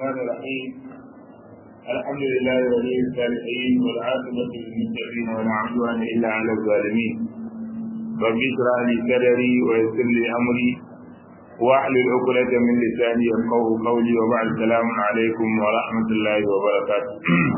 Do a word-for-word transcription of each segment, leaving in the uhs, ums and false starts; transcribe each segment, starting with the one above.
الرحمن الرحيم الحمد لله ولي الصالحين والعاقبة للمتقين ولا عدوان إلا على الظالمين رب اشرح لي صدري ويسر لي أمري واحلل عقدة من لساني يفقهوا قولي وبعد السلام عليكم ورحمة الله وبركاته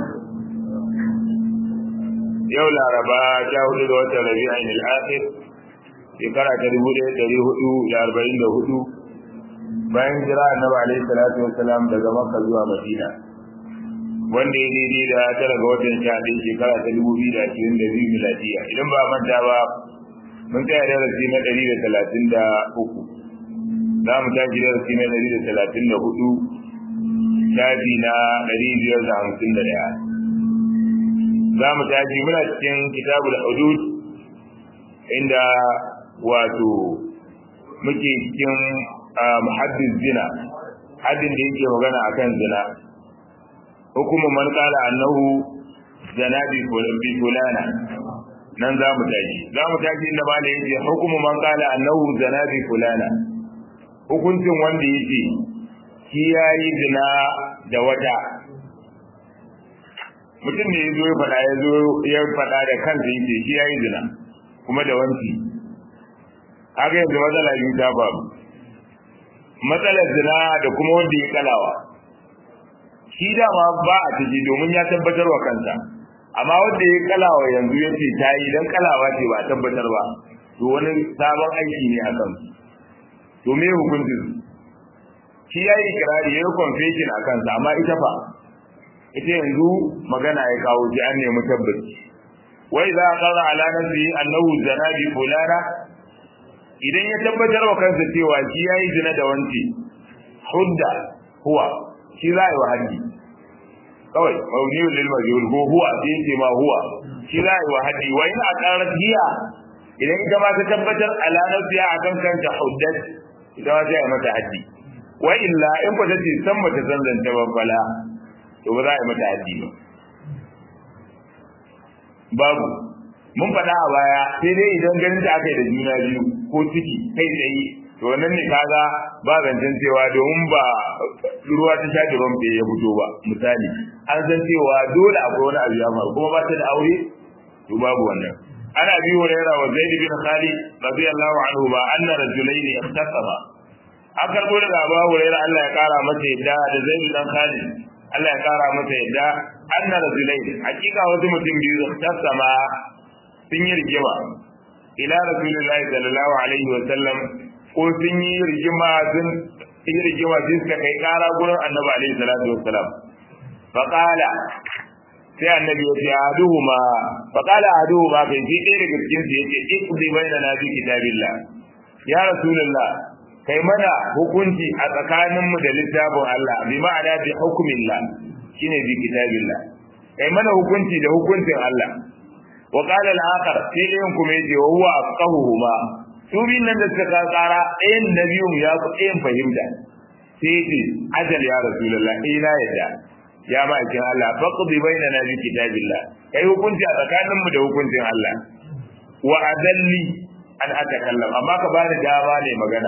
yau laraba ta hudu ga watan rabi'in al-akhir shekara ta dubu ɗaya da ɗari hudu da arba'in da hudu bayan jira annabi alaihi salatu wassalam daga makka zuwa madina wanda ya daidai da tara ga watan sha ɗaya shekara ta dubu biyu da ashirin da biyu miladiya idan ba manta ba mun tsaya darasi na ɗari da talatin da uku za mu tashi darasi na ɗari da talatin da hudu shafi na ɗari biyar da hamsin da ɗaya za mu tashi muna cikin kitabul hudud inda wato muke cikin muhaddis zina haddin da yake magana akan zina hukumu man qala annahu zana bi fulana nan za mu tashi za mu tashi inda ba da yake hukumu man qala annahu zana bi fulana hukuncin wanda yake shi yayi zina da wata mutum ne ya zo ya faɗa ya zo ya faɗa da kansa yake shi ya yi zina kuma da wanki haka yanzu matsala biyu ta faru matsalar zina da kuma wanda ya kalawa shi dama ba a ciki domin ya tabbatar wa kansa amma wanda ya kalawa yanzu ya ce ta yi don kalawa ce ba a tabbatar ba to wani sabon aiki ne a kan to me hukuncin shi ya yi kirari ya yi confession a kansa amma ita fa ita yanzu magana ya kawo ji an nemi tabbaci wai za a kara ala nafsi annahu zana bi fulana idan ya tabbatar wa kansa cewa shi yayi zina da wanci hudda huwa shi za yi wa haddi kawai mawniyu lil majhul ko huwa sai ce ma huwa shi za yi wa haddi wa in aqarat hiya idan ita ma ta tabbatar ala nafsi akan kanta huddat ita ma sai mata haddi wa illa in ba ta ce san mata zanzanta babbala to ba za a yi mata haddi ba babu mun faɗa a baya sai dai idan ganin da aka yi da juna biyu ko ciki kai tsaye to wannan ne kaga ba zancen cewa domin ba ruwa ta shafi rompe ya fito ba misali an san cewa dole akwai wani abu ya faru kuma ba ta da aure to babu wannan ana bi hurairah wa zaid bin khalid radiyallahu anhu ba anna rajulaini ihtasaba an karbo daga abu hurairah Allah ya kara masa yadda da zaid bin khalid Allah ya kara masa yadda anna rajulaini hakika wasu mutum biyu ihtasama sun yi rigima ila rasulullahi sallallahu alaihi wa sallam ko sun yi rigima sun yi rigima sun suka kai kara gurin annabi alaihi salatu wa salam fa qala sai annabi ya ce aduhuma fa qala aduhuma kai ji ɗaya daga cikin su yace iqdi bainana bi kitabillah ya rasulullah kai mana hukunci a tsakanin mu da littafin Allah bi ma'ana bi hukmillah shine bi kitabillah kai mana hukunci da hukuncin Allah wa qala al-akhar sai ɗayan kuma yace wa huwa afqahuhuma su bin nan da suka tsara ɗayan nabiyun ya ku ɗayan fahimta sai yace ajal ya rasulullah ina yadda ya ma'aikin Allah faqdi bainana bi kitabillah kai hukunci a tsakanin mu da hukuncin Allah wa adalli an atakallam amma ka bani dama ne magana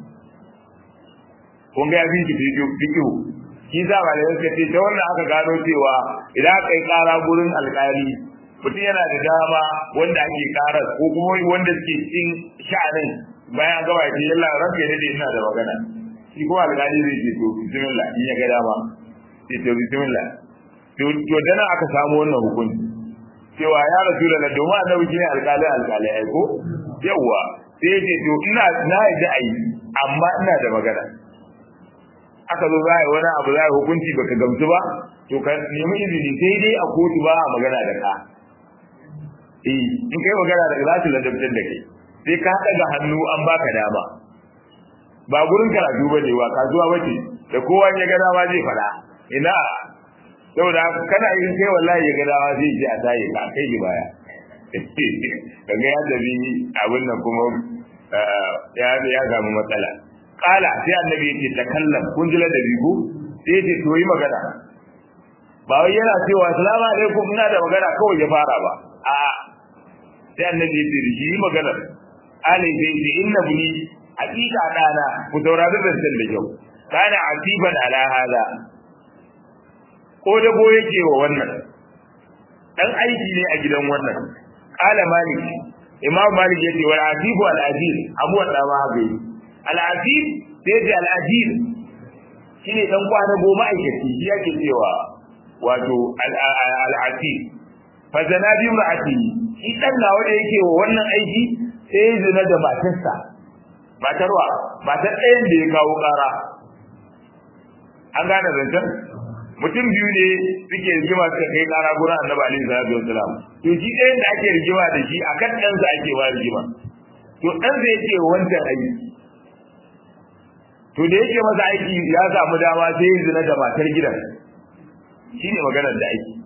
kun ga yafi ki fikihu shi za ba da yake ce ta wannan aka gano cewa idan aka yi kara gurin alƙali mutum yana da dama wanda ake kara ko kuma wanda suke cikin sha'anin bayan gaba ce yalla ranka ne da ina da magana shi kuma alƙali zai ce to bismillah in ya ga dama sai to bismillah to to dana aka samu wannan hukunci cewa ya rasulullah domin annabi shine alƙali alƙali ai ko yawa sai ya ce to ina na yi ai amma ina da magana aka zo za a yi wani abu za a hukunci baka gamsu ba to ka nemi izini sai dai a kotu ba a magana da ka eh in kai magana da za su ladabtar da kai sai ka daga hannu an baka dama ba gurin karatu bane wa kasuwa bace da kowa ya ga dama zai fada ina saboda kana yin kai wallahi ya ga dama zai ji a tayi ka kai ki baya kaga ya dabi abin nan kuma ya ya samu matsala kala sai annabi yake takallam kun jila da bigo sai yake to yi magana ba wai yana cewa assalamu alaikum ina da magana kawai ya fara ba a sai annabi yake yi magana alai sai ce inna buni hakika dana ku saurari da da kyau kana asiban ala hada ko dago yake wa wannan dan aiki ne a gidan wannan qala malik imam malik yace wal azib wal aziz abu da ma haka yi al azib sai da al aziz shine dan kwana goma aikaci shi yake cewa wato al azib fa zanabi ma'ati shi dan nawa da yake wa wannan aiki sai zina da matarsa matarwa matar ɗayan da ya kawo ƙara an gane zancen mutum biyu ne suke rigima suka kai ƙara gurin annabi alaihi salatu wasalam to shi ɗayan da ake rigima da shi akan ɗansa ake ba rigima to ɗansa yake wancan aiki to da yake masa aiki ya samu dama sai ya zina da matar gidan shine maganar da aiki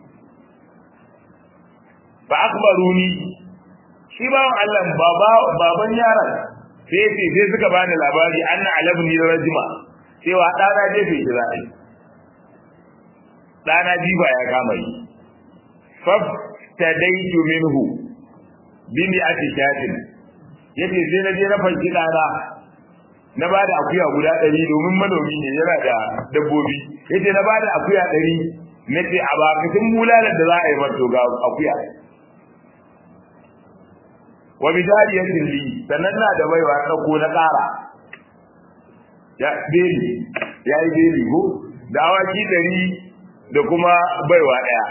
ba akbaruni shi bawan Allah baba baban yaron sai sai sai suka bani labari anna alabni rajima cewa dana je bai jira ai dana jiba ya kama yi fab tadaitu minhu bimi atishatin yace sai na je na fanki dana na bada akuya guda ɗari domin manomi ne yana da dabbobi yace na bada akuya ɗari nace a bakatun bulalar da za a yi mato ga akuya wa bidariyatin li sannan na da baiwa dauko na ƙara ya beli yayi beli go da awaki dari da kuma baiwa daya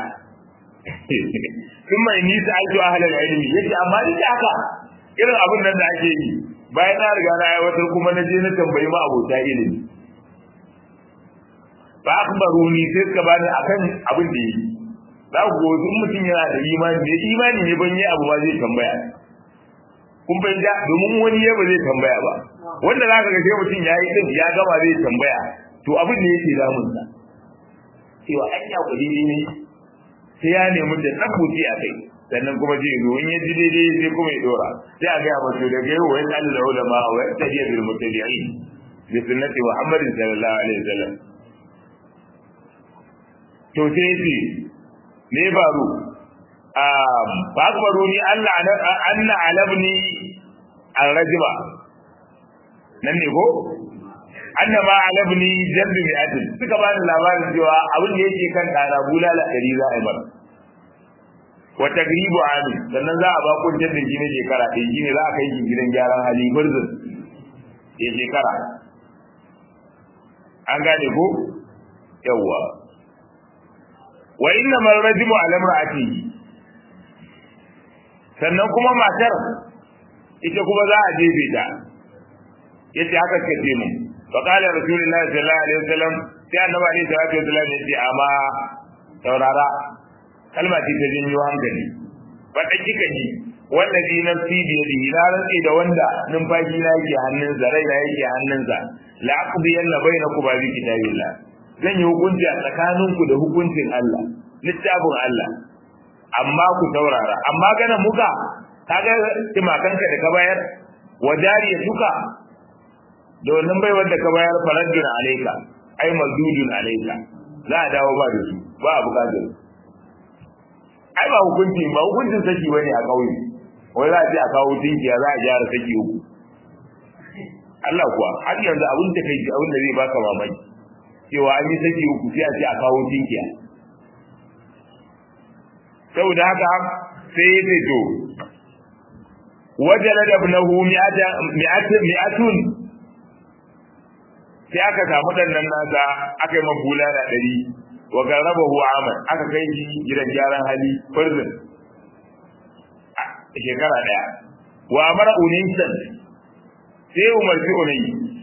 kuma ni sa ajo ahlul ilmi yace amma ni da haka irin abin nan da ake yi bayan na riga na aiwatar kuma na je na tambayi ma abota ilimi ba akhbaruni sai suka bani akan abin da yi za ku go mutum yana da imani ne imani ne ban yi abu ba zai tambaya kun fahimta domin wani ya ba zai tambaya ba wanda zaka ga sai mutum yayi din ya gama zai tambaya to abin da yake damun sa cewa an ya kudi ne sai ya nemi da tabbuci a kai sannan kuma ji zo in ya ji daidai sai kuma ya dora sai a ga ya mutu daga yau wai Allah ulama wa tabiya bil mutabi'in bi sunnati Muhammadin sallallahu alaihi wasallam to sai shi me faru ba akbaru ni Allah anna alabni al-rajba nan ne ko anna ma alabni jabbi bi adl suka bani labarin cewa abin da yake kan dana bulala dari za a yi bar wa tagribu ami sannan za a ba kun jaddi shi ne shekara ɗaya shi ne za a kai shi gidan gyaran hali burzun ya shekara an gane ko yawwa wa inna mal rajmu ala imra'atihi sannan kuma matar ita kuma za a jefe ta yace haka kace mu fa qala rasulullahi sallallahu alaihi wasallam sai annabi alaihi salatu wasallam yace amma saurara kalma ce ta jinyo hankali ba da kika ji wallazi nafsi bi yadihi la rantsi da wanda numfashi na yake hannunsa rai na yake hannunsa la aqdiyanna bainakum bi kitabillah zan yi hukunci a tsakaninku da hukuncin Allah littafin Allah amma ku saurara amma ganin muka kaga timakanka da ka bayar wajariya tuka da wannan bai wanda ka bayar faradun alayka ai mazdudun alayka za a dawo ba da su ba a bukatar ai ba hukunci ba hukuncin saki bane a kauye wai za a ce a kawo tinkiya za a gyara saki uku Allah kuwa har yanzu abin da kai abin da zai baka mamaki cewa an yi saki uku sai a ce a kawo tinkiya saboda haka sai ya ce to wajala da ibnahu mi'atun mi'atun sai aka samu dannan nasa aka yi mabula da dari wa garabahu amal aka kai shi gidan gyaran hali prison shekara daya wa amara unaysan sai umarci unay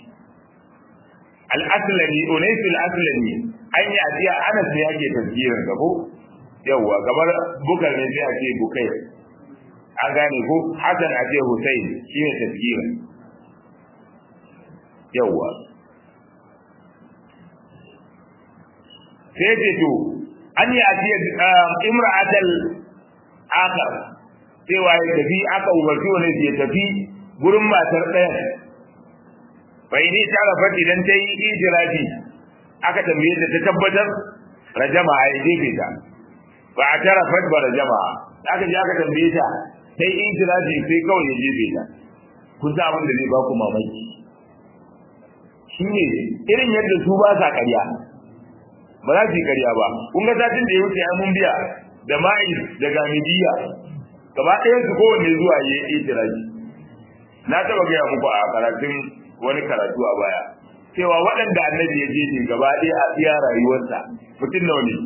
al-aslami unays al-aslami an yi ajiya anas ne yake tafsirin gabo yawa kamar bukar ne sai a ce bukai an gane ko hasan a ce husayn shine tafsirin yawa sai ce to an yi ajiya imra'atal akhar cewa ya tafi aka umarci wani ya tafi gurin matar ɗaya bai ni ta rafa idan ta yi ijirafi aka tambaye ta ta tabbatar rajama a jefe ta ba a tara fat ba rajama aka je aka tambaye ta ta yi ijirafi sai kawai ya jefe ta kun san abin da zai ba ku mamaki shi ne irin yadda su ba sa ƙarya ba za su yi ƙarya ba kun ga satin da ya wuce ai mun biya da ma'is da gamidiya gaba ɗayan su kowanne zuwa ya yi itiraji na taɓa gaya muku a karatun wani karatu a baya cewa waɗanda annabi ya je ne gaba ɗaya a iya rayuwarsa mutum nawa ne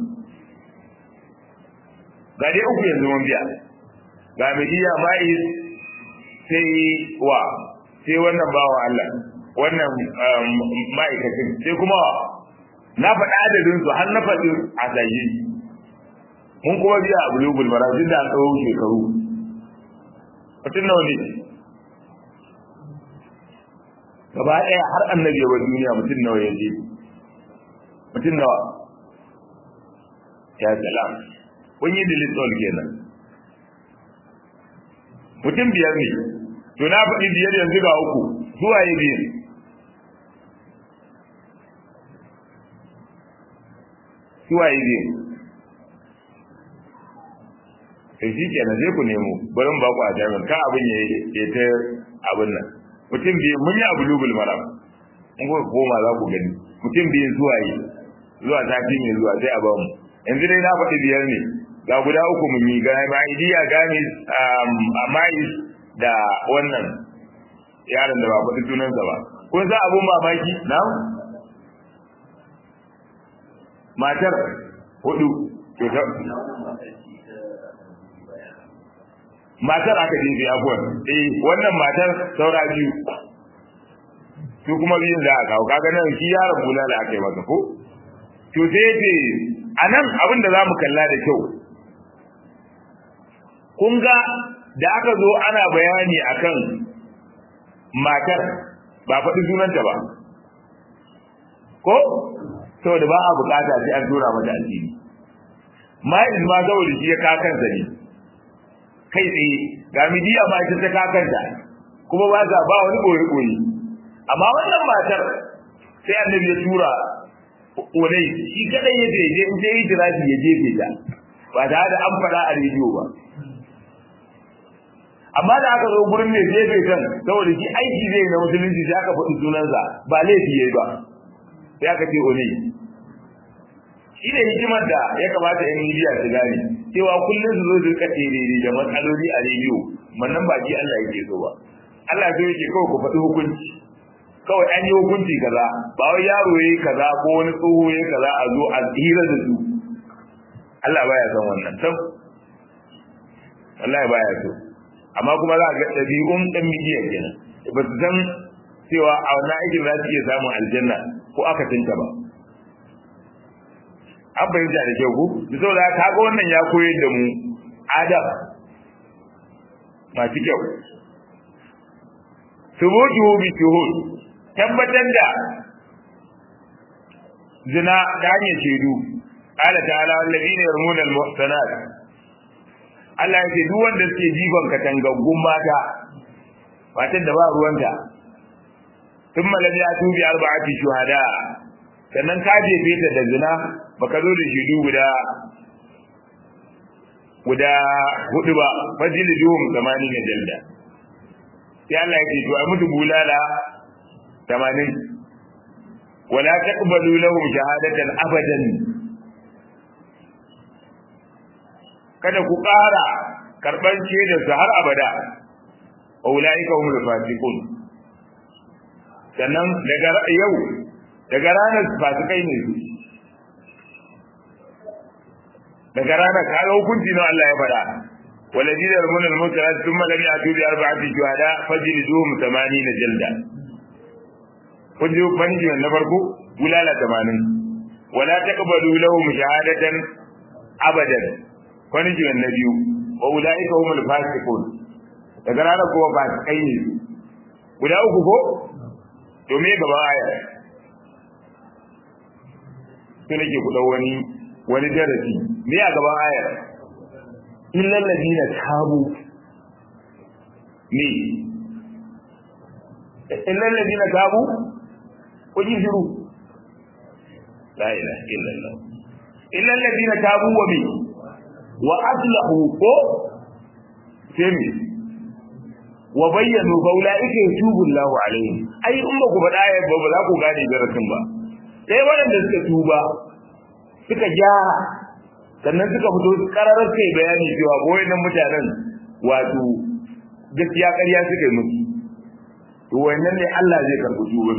ga dai uku yanzu mun biya gamidiya ma'is sai wa sai wannan bawa Allah wannan ma'aikacin sai kuma na faɗa adadin su har na faɗi a tsaye mun kuma biya a bulugul marazin da an tsawo shekaru mutum nawa ne gaba ɗaya har annabi ya bar duniya mutum nawa ya je mutum nawa ya salam kun yi dilitol kenan mutum biyar ne to na faɗi biyar yanzu ga uku zuwa yi biyar zuwa yi biyar sai shi kenan zai ku nemo barin ba ku a jami'ar kan abin ya ta abin nan mutum biyu mun yi abu lubul maram in kuka koma za ku gani mutum biyun zuwa yi zuwa sati mai zuwa sai a ba mu yanzu dai na faɗi biyar ne ga guda uku mun yi ga ma'idiya gamis mais da wannan yaron da ba faɗi sunansa ba kun san abun mamaki na matar hudu matar aka je sai abuwan eh wannan matar saura biyu su kuma biyun da aka kawo kaga nan shi yaron bula da aka yi masa ko to sai ce anan abin da zamu kalla da kyau kun ga da aka zo ana bayani akan matar ba faɗi sunanta ba ko saboda ba a bukata sai an tura mata asiri mai ma saboda shi ya kakansa ne kai tsaye ga midiya ma ita ta kakanta kuma ba za ba wani koyi koyi amma wannan matar sai annabi ya tura wani shi kadai ya je in sai hijiraji ya jefe ta ba da da an fara a rediyo ba amma da aka zo gurin ne jefe kan saboda shi aiki zai na musulunci sai aka faɗi sunansa ba laifi yayi ba sai aka ce wani shi ne hikimar da ya kamata yan midiya su gane cewa kullum su zo su rika terere da matsaloli a rediyo wannan ba ji Allah yake so ba Allah zai yake kawai ku faɗi hukunci kawai an yi hukunci kaza ba wai yaro yayi kaza ko wani tsoho yayi kaza a zo a hira da su Allah baya son wannan sam Allah baya so amma kuma za ga dabi'un dan midiya kenan ba su san cewa a wannan aikin za su iya samun aljanna ko aka tinta ba an bayyana da kyau ku da saboda ka ga wannan ya koyar da mu adab masu kyau subutu bi shuhud tabbatar da zina da hanyar shaidu qala ta'ala alladhina yarmuna al-muhsanat Allah ya ce duk wanda suke jifan katangaggun mata matan da ba ruwanta thumma lam yatu bi arba'ati shuhada sannan ka jefe ta da zina baka zo da shaidu guda guda hudu ba fajil juhum tamanin ya jalda sai Allah ya ce to ai mutu bulala tamanin wala taqbalu lahum shahadatan abadan kada ku ƙara karban shaidar su har abada ulaika humul fasiqun sannan daga yau daga ranar fasikai ne su daga ranar kaga hukunci na Allah ya fada walladina yarmuna al-munkarat thumma lam yatu bi arba'ati shuhada fajliduhum thamanina jalda kun ji banji na farko bulala tamanin wala taqbalu lahum shahadatan abadan kun ji na biyu wa ulaika humul fasiqun daga ranar kuma fasikai ne guda uku ko to me gaba aya sai nake ku dau wani wani darasi me a gaban ayar illal ladina tabu me illal ladina tabu ko ji shiru la ilaha illallah illal ladina tabu wa bi wa aslahu ko sai wa bayyanu faulaika yatubu Allahu alaihim ai in ba ku faɗa ayar ba ba za ku gane darasin ba sai waɗanda suka tuba suka gyara sannan suka fito kararar kai bayani cewa wayannan mutanen wato gaskiya ƙarya suka yi musu to wayannan ne Allah zai karɓi tuban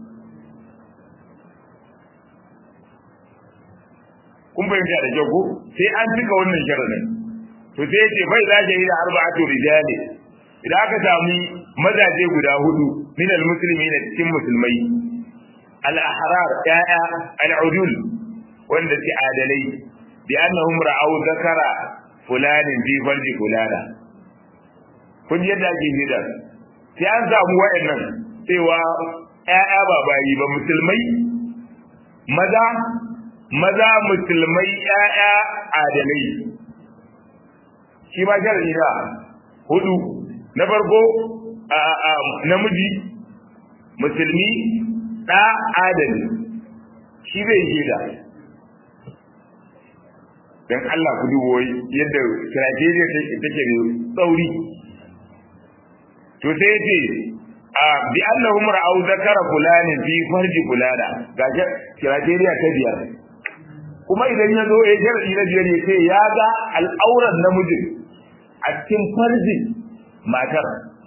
kun bayyana da kyau ko sai an cika wannan sharadin to sai yace bai za ta yi da arba'atu rijali idan aka samu mazaje guda hudu min almuslimin cikin musulmai al-ahrar ya'a al-udul wanda ke adalai bi annahum ra'aw zakara fulanin fi farji fulana kun yadda ake hidar sai an samu wayannan cewa ƴaƴa ba bayi ba musulmai maza maza musulmai ƴaƴa adalai shi ma sharadi da hudu na farko namiji musulmi da adali shi zai shaida dan Allah ku dubo yadda strategy take ne tsauri to sai yace bi annahum ra'aw zakara fulani fi farji fulana ga strategy ta biyar kuma idan ya zo ya sharadi na biyar yace ya ga al'auran namijin a cikin farji matar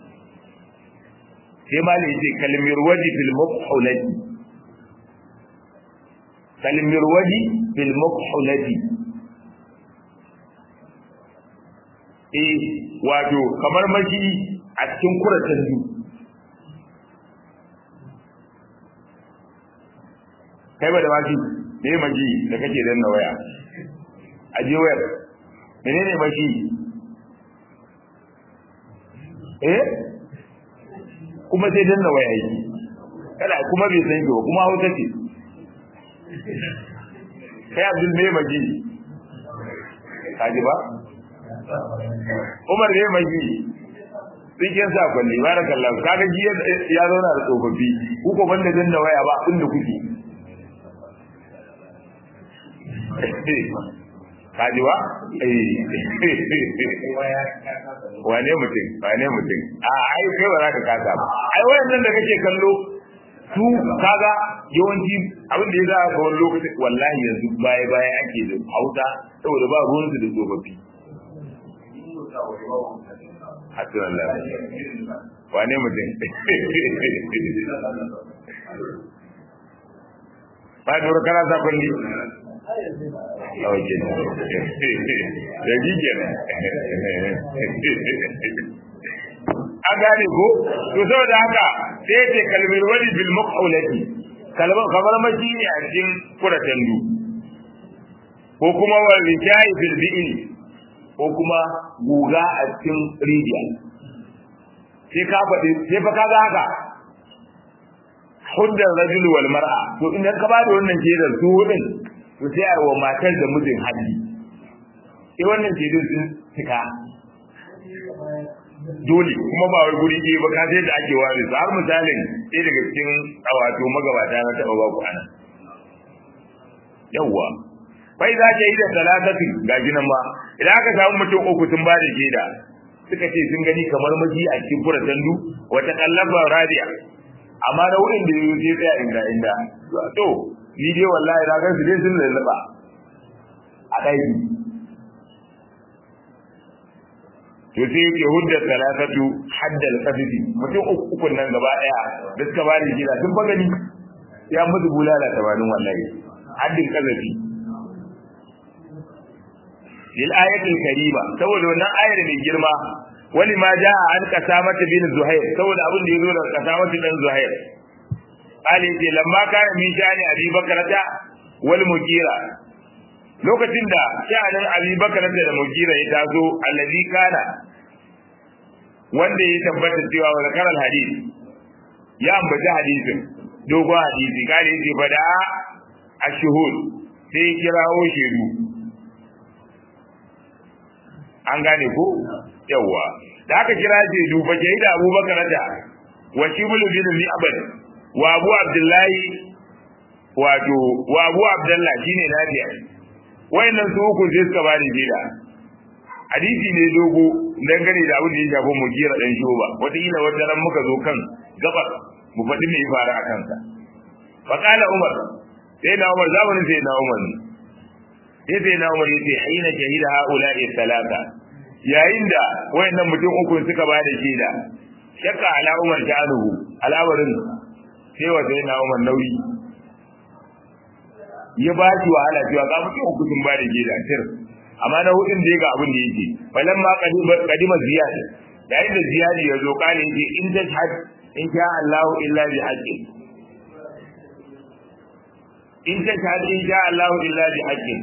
sai ma ne yace kalmir waji fil mukhulati kalmir waji fil mukhulati eh wato kamar maki a cikin kuratan du kai ba da maki me maki da kake danna waya aje wayar menene maki eh kuma sai danna waya yi kada kuma bai san ki ba kuma hausa ce kai Abdul me maki kaji ba Umar ne mai cikin sa kulli barakallahu kaga ji ya zauna da tsofaffi ku ko banda danna waya ba abin da kuke kaji ba eh wane mutum wane mutum a ai kai ba za ka kasa ba ai wayannan da kake kallo su kaga yawanci abin da ya za ka wani lokaci wallahi yanzu baya baya ake da hausa saboda ba ruwan su da tsofaffi hatta Allah wane mutum ba dora kana sa kulli oke da gige a gane ko to saboda haka sai ce kalmar wali bil muqawlati kalmar kamar maji ne a cikin kuratan du ko kuma wal rijai fil bi'in ko kuma guga a cikin rijiya sai ka faɗi sai fa kaga haka huddar rajul wal mar'a to idan ka bada wannan jedar su hudin to sai a wa matar da mijin haddi sai wannan jedar sun tika dole kuma ba wai guri ɗaya ba ka sai da ake ware su har misalin sai daga cikin wato magabata na taɓa ba ku ana yawwa bai za ta yi da talatatu ga ginan ma idan aka samu mutum uku sun ba da jeda suka ce sun gani kamar maji a cikin furatan du wata kallaba radiya amma da wurin da yake tsaya inda inda to ni dai wallahi na ga su dai sun lallaba a dai to sai yake hudda talatatu haddal qadidi mutum uku uku nan gaba daya da suka ba da jeda sun ba gani ya mutu bulala tabanin wallahi haddin qadidi lil ayatil karima saboda wannan ayar mai girma wani ma jaa an kasamata bin zuhair saboda abin da yazo daga kasamata bin zuhair ali ce lamma kana min shani abi bakrata wal mujira lokacin da sha'anin abi bakrata da mujira ya tazo allazi kana wanda ya tabbata cewa wa zakaral hadith ya ambaci hadisin dogon hadisi kare yace fada ashhud sai kirawo shedu an gane ko yawa da aka kira ce duba ke da Abubakar da wa Shiblu bin Mi'bad wa Abu Abdullahi wato wa Abu Abdullah shine lafiya wayannan su uku sai suka bani jida hadisi ne dogo dangane da abin da ya shafi mujira dan shoba wata ila wata ran muka zo kan gabar mu faɗi me ya fara a kansa fa qala Umar sai na Umar zamanin sai na Umar yace na Umar yace aina shahida haula'i salata yayin da wayannan mutum uku suka ba da shaida shakka ala Umar ta'aluhu al'amarin sai wa sai na Umar nauyi ya ba shi wahala cewa ga mutum uku sun ba da shaida sir amma na hudin da ga abin da yake falamma qadima ziyad yayin da ziyadi ya zo kale yake in tashhad in sha Allah illa bi haqqi in tashhad in sha Allah illa bi haqqi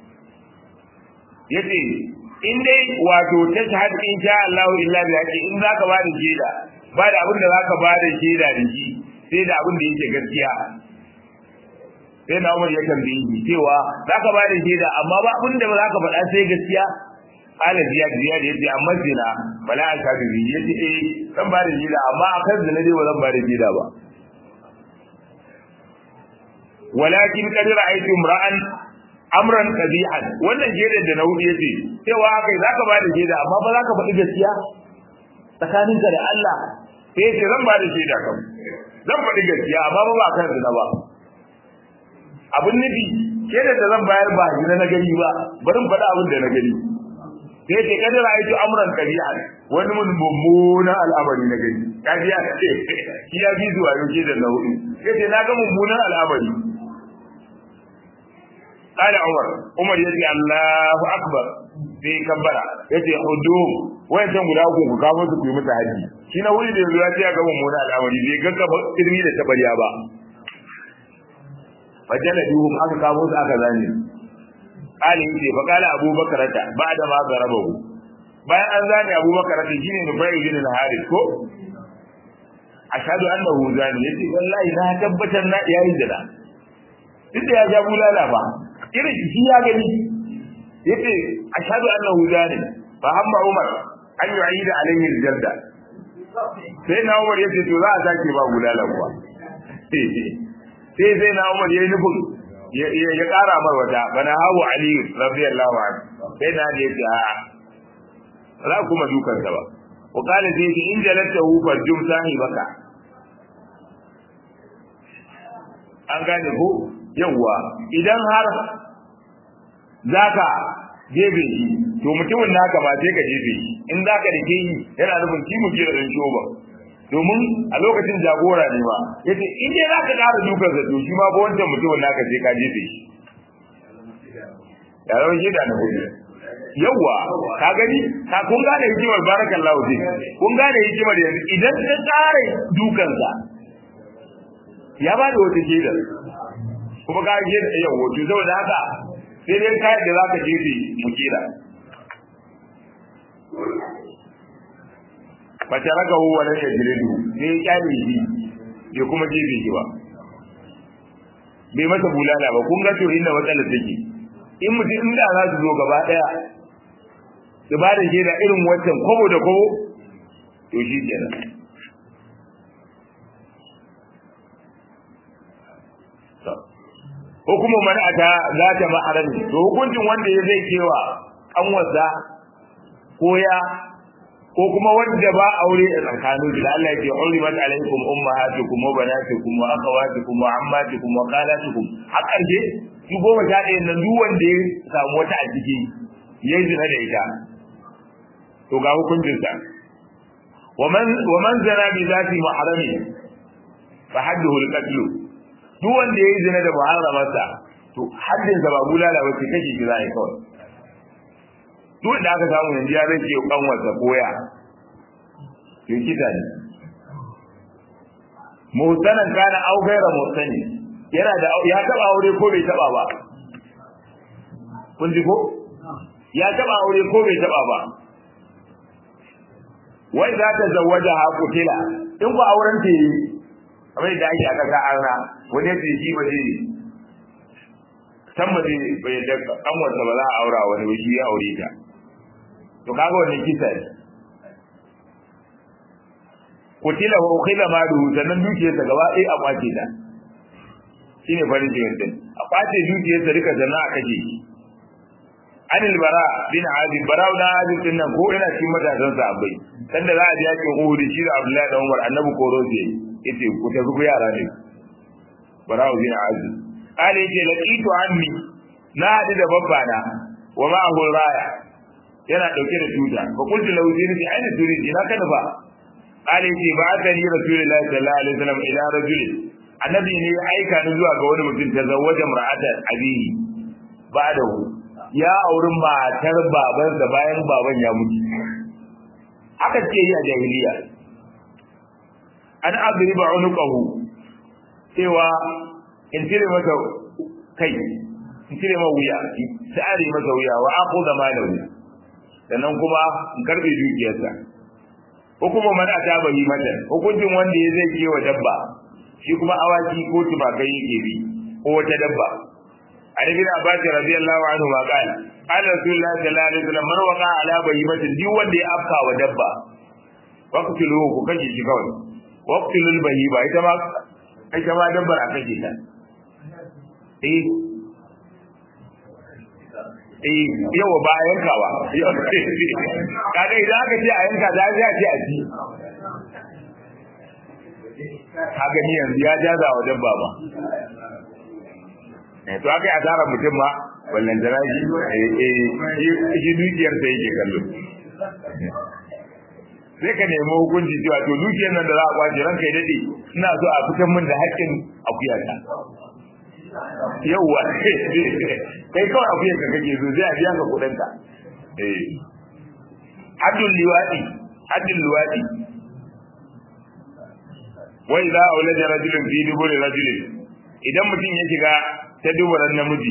yace in dai wato tashhad in sha Allah illa bi haqqi in zaka ba da shaida ba da abin da zaka ba da shaida da shi sai da abin da yake gaskiya sai na Umar ya tambaye shi cewa zaka ba da shaida amma ba abin da ba zaka faɗa sai gaskiya ala ziyad ziyad yace amma zina bala alkabi yace eh zan ba da shaida amma akan zina dai ba zan ba da shaida ba walakin kad ra'aytu imra'an amran qabihan wannan shaidar da na hudu yace cewa kai zaka ba da shaida amma ba zaka faɗi gaskiya tsakaninka da Allah sai yace zan ba da shaida kam zan faɗi gaskiya amma ba ba kan zina ba abun nufi shaidar da zan bayar ba zina na gani ba bari faɗa abin da na gani sai ce kada ra'aytu amran qabihan wani mun mummuna al'amari na gani kaji ya ce shi ya bi zuwa yau shaidar na hudu sai ce na ga mummunan al'amari قال عمر عمر يجي الله اكبر sai kabbara yace hudu wayan guda uku ku kawo su ku yi mata haji shi na wuri da yanzu ya ce ga mummuna al'amari bai gagga irmi da tabariya ba fajala duhum aka kawo su aka zane ali yace fa kala abubakar ta ba'da ma zarabahu bayan an zane abubakar ta shine ne bai gina na haris ko ashhadu annahu zani yace wallahi na tabbatar na yayin da duk da ya ja bulala ba irin shi ya gani yace ashhadu annahu zani fa hamma umar an yu'ida alayhi aljalda sai na umar yace to za a sake ba bulala kuwa sai sai na umar yayi nufin ya kara mar wata bana hawo ali radiyallahu anhu sai na yace a za kuma dukan sa ba wa qala zai in jalatahu fa jum sahibaka an gane ko yawa idan har zaka jebe shi to mutumin naka ba sai ka jebe shi in zaka dake shi yana nufin ki mu jira dan shoba domin a lokacin jagora ne ba yace in dai zaka ƙara dukan sa to shi ma ba wancan mutumin naka sai ka jebe shi yaron shi da na hudu yawa ka gani ka kun gane hikimar barakallahu fi kun gane hikimar yanzu idan ka tsare dukan sa ya ba da wata shaida kuma ka je da yawa to saboda haka sai dai kai da zaka je shi mu kira bata raka hu wala ya jiredu sai ya kyale shi bai kuma je shi ba bai masa bulala ba kun ga to inda matsalar take in mutum inda za su zo gaba daya da ba da shaida irin wancan kobo da kobo to shi kenan hukumu man ata za ta maharami to hukuncin wanda ya zai kewa an wasa koya ko kuma wanda ba aure a tsakanin da Allah ya ce hurimat alaikum ummahatukum wa banatukum wa akhawatukum wa ammatukum wa khalatukum har karshe su goma sha ɗaya nan duk wanda ya samu wata a ciki yayi zina da ita to ga hukuncin sa wa man wa man zana bi zati muharrami fa hadduhu al-qatl duk wanda yayi zina da muharramarsa to haddin sa ba bulala ba sai kake jira ai kawai duk da aka samu yanzu ya rage kanwarsa koya yin kita ne mutanen kana au gaira mutane yana da ya taba aure ko bai taba ba kun ji ko ya taba aure ko bai taba ba wai za ta zawaja ha kutila in ku auren ta yi kamar da ake aka ga arna wani ce shi ba zai san ba zai bai da kanwarsa ba za a aura wani ba shi ya aure ta to kaga wannan kisa ne kutila wa ukhila malu sannan dukiyarsa gaba ɗaya a kwace ta shine farin cikin din a kwace dukiyarsa duka sannan a kaje anil bara bin azib bara da azib din nan ko ina cikin matasan sa abai sanda za a ji yakin uhud shi da abdullahi da umar annabi koro ce yace ku tafi ku yara ne bara bin azib kale yace laqitu ammi na hadu da babba na wa ma'ahu raya yana dauke da tuta fa qultu lahu zirti aina turidi na kada fa qala ji ba'athani rasulullahi sallallahu alaihi wasallam ila rajulin annabi ne ya aika ni zuwa ga wani mutum ta zawaja mar'atan abihi ba'dahu ya auri matar baban da bayan baban ya mutu aka ce yi a jahiliya an adriba unuqahu cewa in cire masa kai in cire masa wuya sa'ari masa wuya wa aquda malahu sannan kuma in karbe dukiyarsa hukumu man ataba yi mata hukuncin wanda ya zai kiwa dabba shi kuma awaki ko tumakai yake bi ko wata dabba Ali bin Abbas radiyallahu anhu ma qala qala Rasulullah sallallahu alaihi wasallam man waqa ala bayimatin duk wanda ya afka wa dabba waqtilu ku kaje shi kawai waqtilul bayiba ita ma ita ma dabbar aka kaje ta eh eh yawa ba yankawa kaga idan aka ce a yanka za a ce a ci kaga ni yanzu ya jaza wa dabba ba eh to aka yi asara mutum ma wallan jira shi eh shi dukiyar da yake kallo sai ka nemi hukunci cewa to dukiyar nan da za a kwace ranka ya dade ina so a fitar min da haƙƙin akuyata yauwa kai kawai akuyar ka kake so sai a biya ka kuɗin ka eh haddul liwadi haddul liwadi wa idza awlada rajulun fi duburi rajulin idan mutum ya shiga ta duburan namiji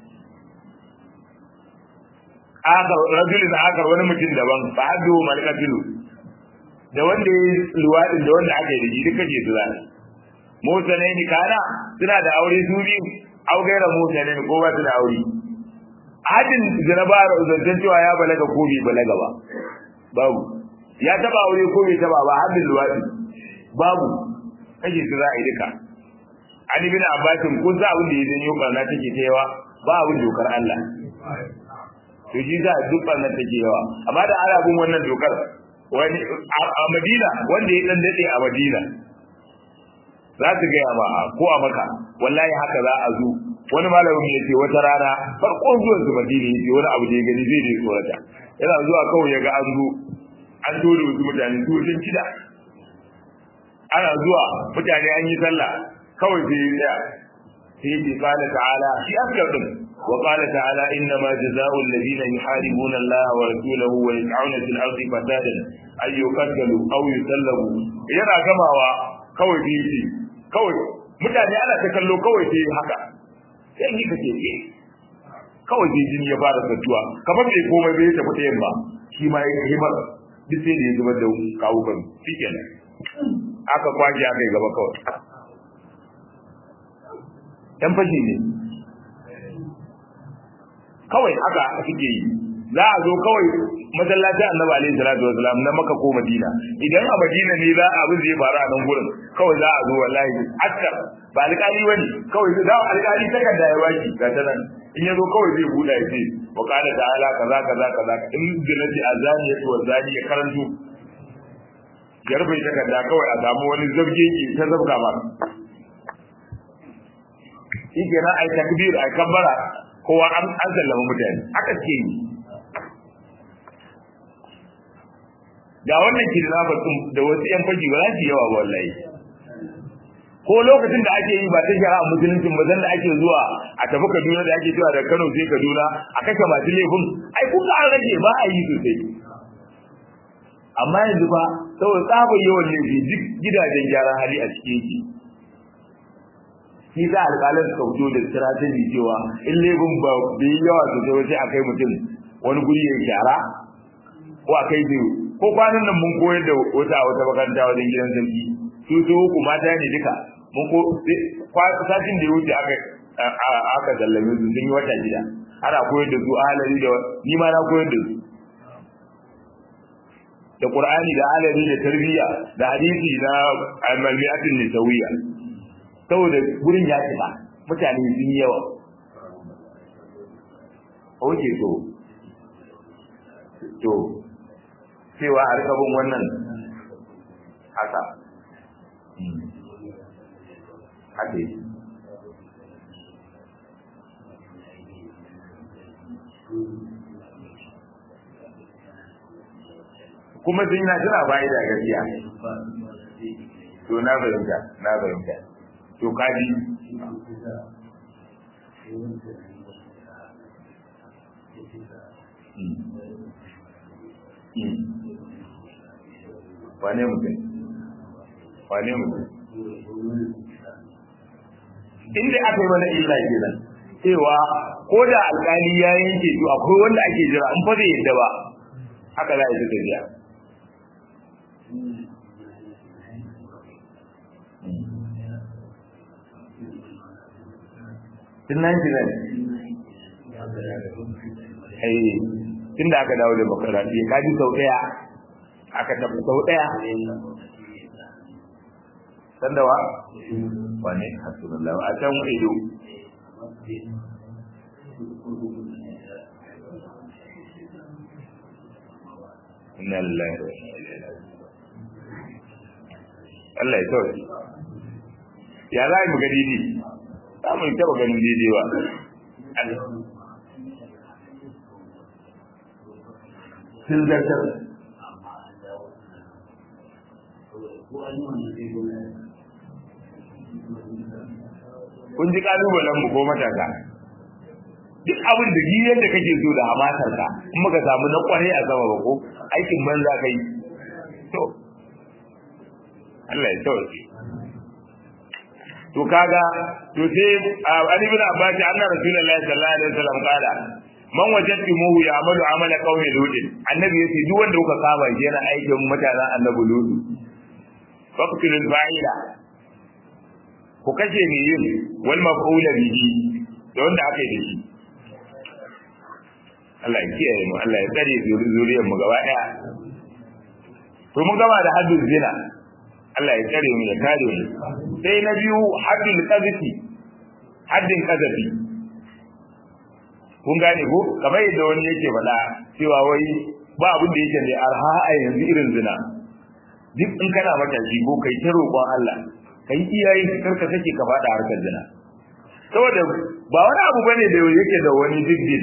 akar rajulin akar wani mutum daban fa haddu malakatilu da wanda ya luwadin da wanda aka yi da shi duka ke su zai motsanai ni kana suna da aure su biyu au gaira motsanai ni ko ba su da aure hadin da na bara uzantan cewa ya balaga ko bai balaga ba babu ya taba aure ko bai taba ba hadin luwadi babu kaje su za a yi duka Ali bin Abbas kun za abin da ya zanyo barna take ta yawa ba abin dokar Allah to shi za duk barna take yawa amma da arabun wannan dokar wani a Madina wanda ya dan dade a Madina za su ga ba ko a Makka wallahi haka za a zo wani malamin ya ce wata rana farkon zuwan su Madina yace wani abu da ya gani zai da tsorata yana zuwa kawai ya ga an zo an dole wasu mutane su wajen kida ana zuwa mutane an yi sallah kawai sai ya sai ya qala ta'ala shi afkar din wa qala ta'ala inna ma jazaa'u alladhina yuharibuna Allah wa rasulahu wa yas'una fil ardi fasadan ay yuqtalu aw yusallabu yana gamawa kawai sai shi kawai mutane ana ta kallo kawai sai haka sai yi kace ke kawai sai jini ya fara sattuwa kamar bai komai bai tafi ta yamma shi ma ya himar duk sai da ya zubar da kawo kan shikenan aka kwaje aka yi gaba kawai dan fashi ne kawai haka suke yi za a zo kawai masallacin Annabi alaihi salatu wasalam na Makka ko Madina idan a Madina ne za a abin zai faru a nan gurin kawai za a zo wallahi askar ba alƙali bane kawai za a alƙali takarda ya baki ga ta nan in yazo kawai zai buɗa ya ce wa qala ta'ala kaza kaza kaza in dinati azani ya to zani ya karanto ya rubuta takarda kawai a samu wani zabge ki ta zabga ba shi kenan ai takbir ai kabbara kowa an an sallama mutane haka ce ni da wannan kidnapper din da wasu yan faji ba za su yawa wallahi ko lokacin da ake yi ba ta shari'a musulunci ba zan da ake zuwa a tafi Kaduna da ake zuwa daga Kano sai Kaduna a kashe masu laifin ai kun ga an rage ba a yi sosai amma yanzu fa saboda tsabar yawan laifi duk gidajen gyaran hali a cikin yake shi za alƙalan suka fito da strategy cewa in laifin ba bai yawa sosai ba sai a kai mutum wani guri ya gyara ko a kai biyu ko kwanan nan mun koyar da wata a wata makaranta wajen gidan sarki su su uku mata ne duka mun ko satin da ya wuce aka aka dallame su sun yi wata gida ana koyar da su ahalari da ni ma na koyar da su da Qur'ani da ahalari da tarbiyya da hadisi na al-malmi'atin nisawiyya saboda gurin ya tsaya mutane sun yawa oke to to cewa a rikabin wannan haka haka kuma sun na tana bayi da gaskiya to na fahimta na fahimta to kaji wane mutum wane mutum inda aka yi mana illa kenan cewa ko da alƙali ya yanke to akwai wanda ake jira in fa zai yadda ba haka za a yi tafiya tun nan shi ne tun da aka dawo da makaranti ka ji sau ɗaya aka tafi sau ɗaya sandawa wane hasunallah a can ido inna lillahi wa inna ilaihi raji'un Allah ya tauke ya za mu gani ne za mu taba ganin daidai ba sun zartar kun ji kalubalen mu ko matasa duk abin da giyar da kake so da hamatar ka in muka samu na kware a sama ba ko aikin banza kai to Allah ya tauke to kaga to sai Ali ibn Abbas anna Rasulullahi sallallahu alaihi wasallam kala man wajadtumuhu ya'malu amala qaumi lut annabi yace duk wanda kuka saba yana aikin mutanen annabi lut faqtilul fa'ila ku kace ni yin wal maf'ul bihi da wanda aka yi da shi Allah ya kiyaye mu Allah ya tsare zuriyar mu gaba daya to mun gama da haddul zina Allah ya tsare mu ya kare mu sai na biyu haddul qazfi haddin qazfi kun gane ko kamar yadda wani yake faɗa cewa wai ba abin da yake da arha a yanzu irin zina duk in kana mata shi ko kai ta roƙon Allah kai iyaye karka sake ka faɗa harkar zina saboda ba wani abu bane da yake da wani big deal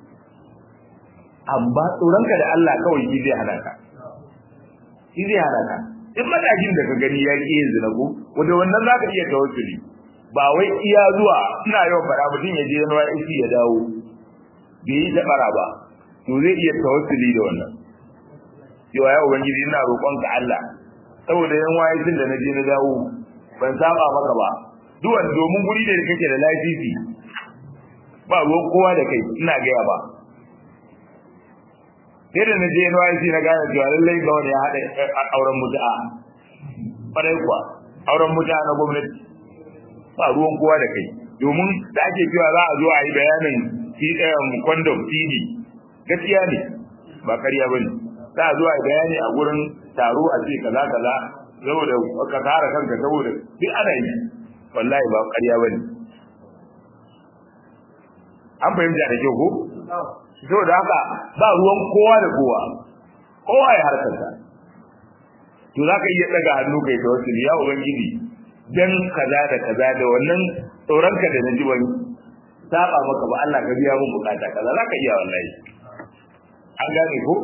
amma tsoronka da Allah kawai shi zai hana ka shi zai hana ka in matakin da ka gani ya ƙi yin zina ko wanda wannan za ka iya tawassuli ba wai iya zuwa ina yawan faɗa mutum ya je N Y S C ya dawo bai yi taɓara ba to zai iya tawassuli da wannan cewa ya ubangiji ina roƙonka Allah saboda N Y S C da na je na dawo ban saba maka ba duwan domin guri da kake da lafifi ba ruwan kowa da kai ina gaya ba sai da na je N Y C na gane cewa lallai ga wani ya haɗa auren mutu'a ƙwarai kuwa auren mutu'a na gwamnati ba ruwan kowa da kai domin da ake cewa za a zo a yi bayanin condom T D gaskiya ne ba ƙarya ba ne za a zo a yi bayani a gurin taro a ce kaza kaza saboda ka kare kanka saboda duk ana yi wallahi ba ƙarya ba ne an fahimta da kyau ko saboda haka ba ruwan kowa da kowa kowa ya harkarsa to za ka iya daga hannu kai ta wasu ya ubangiji dan kaza da kaza da wannan tsoronka da naji wani saba maka ba Allah ka biya mun bukata kaza za ka iya wallahi an gane ko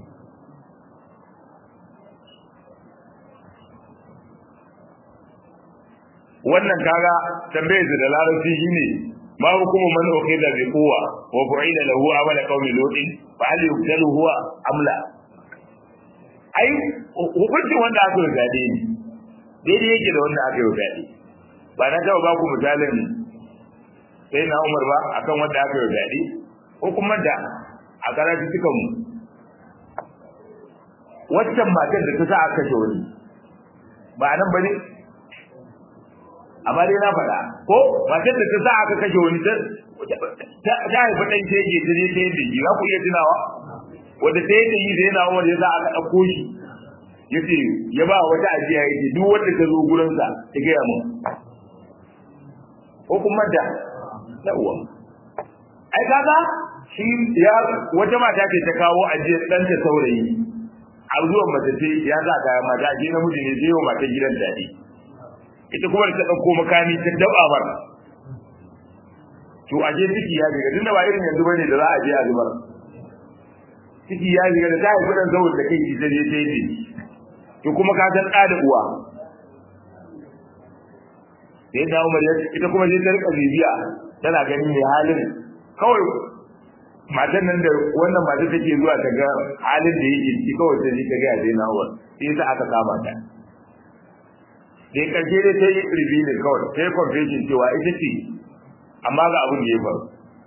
wannan kaga tambayar da larabci shine ma hukumu man ukhidha bi quwwa wa fu'ila lahu amala qaumi lutin fa hal yuqtalu huwa amla ai hukunci wanda aka yi gade ne daidai yake da wanda aka yi gade ba na taɓa ba ku misalin sai na Umar ba akan wanda aka yi gade ko kuma da a karatu cikin mu waccan matar da ta sa aka kashe wani ba nan bane amma dai na faɗa ko matar da ta sa aka kashe wani ta ta haifa ɗan shege ta je ta yi da za ku iya tunawa wanda ta yi da yi sai na Umar ya sa aka ɗauko shi ya ce ya ba wata ajiya ya ce duk wanda ta zo gurinsa ta gaya mun ko kuma da yawwa ai kaga shi ya wata mata ce ta kawo ajiyar ɗanta saurayi a zuwan mace ce ya sa kayan mata a na miji ne zai wa mata gidan daɗi ita kuma ta ɗauko makami ta daba mar to aje ciki ya shiga tunda ba irin yanzu bane da za a je a zubar ciki ya shiga da ta haifi dan zawul da kai ki je je je to kuma ka san da uwa sai da Umar ya ita kuma sai ta rika bibiya tana ganin me halin kawai matan nan da wannan mata take zuwa ta ga halin da yake ciki kawai sai ta ga dai na Umar sai ta aka kama ta dai karshe dai ta yi revealing kawai sai confession cewa ita ce amma ga abin da ya faru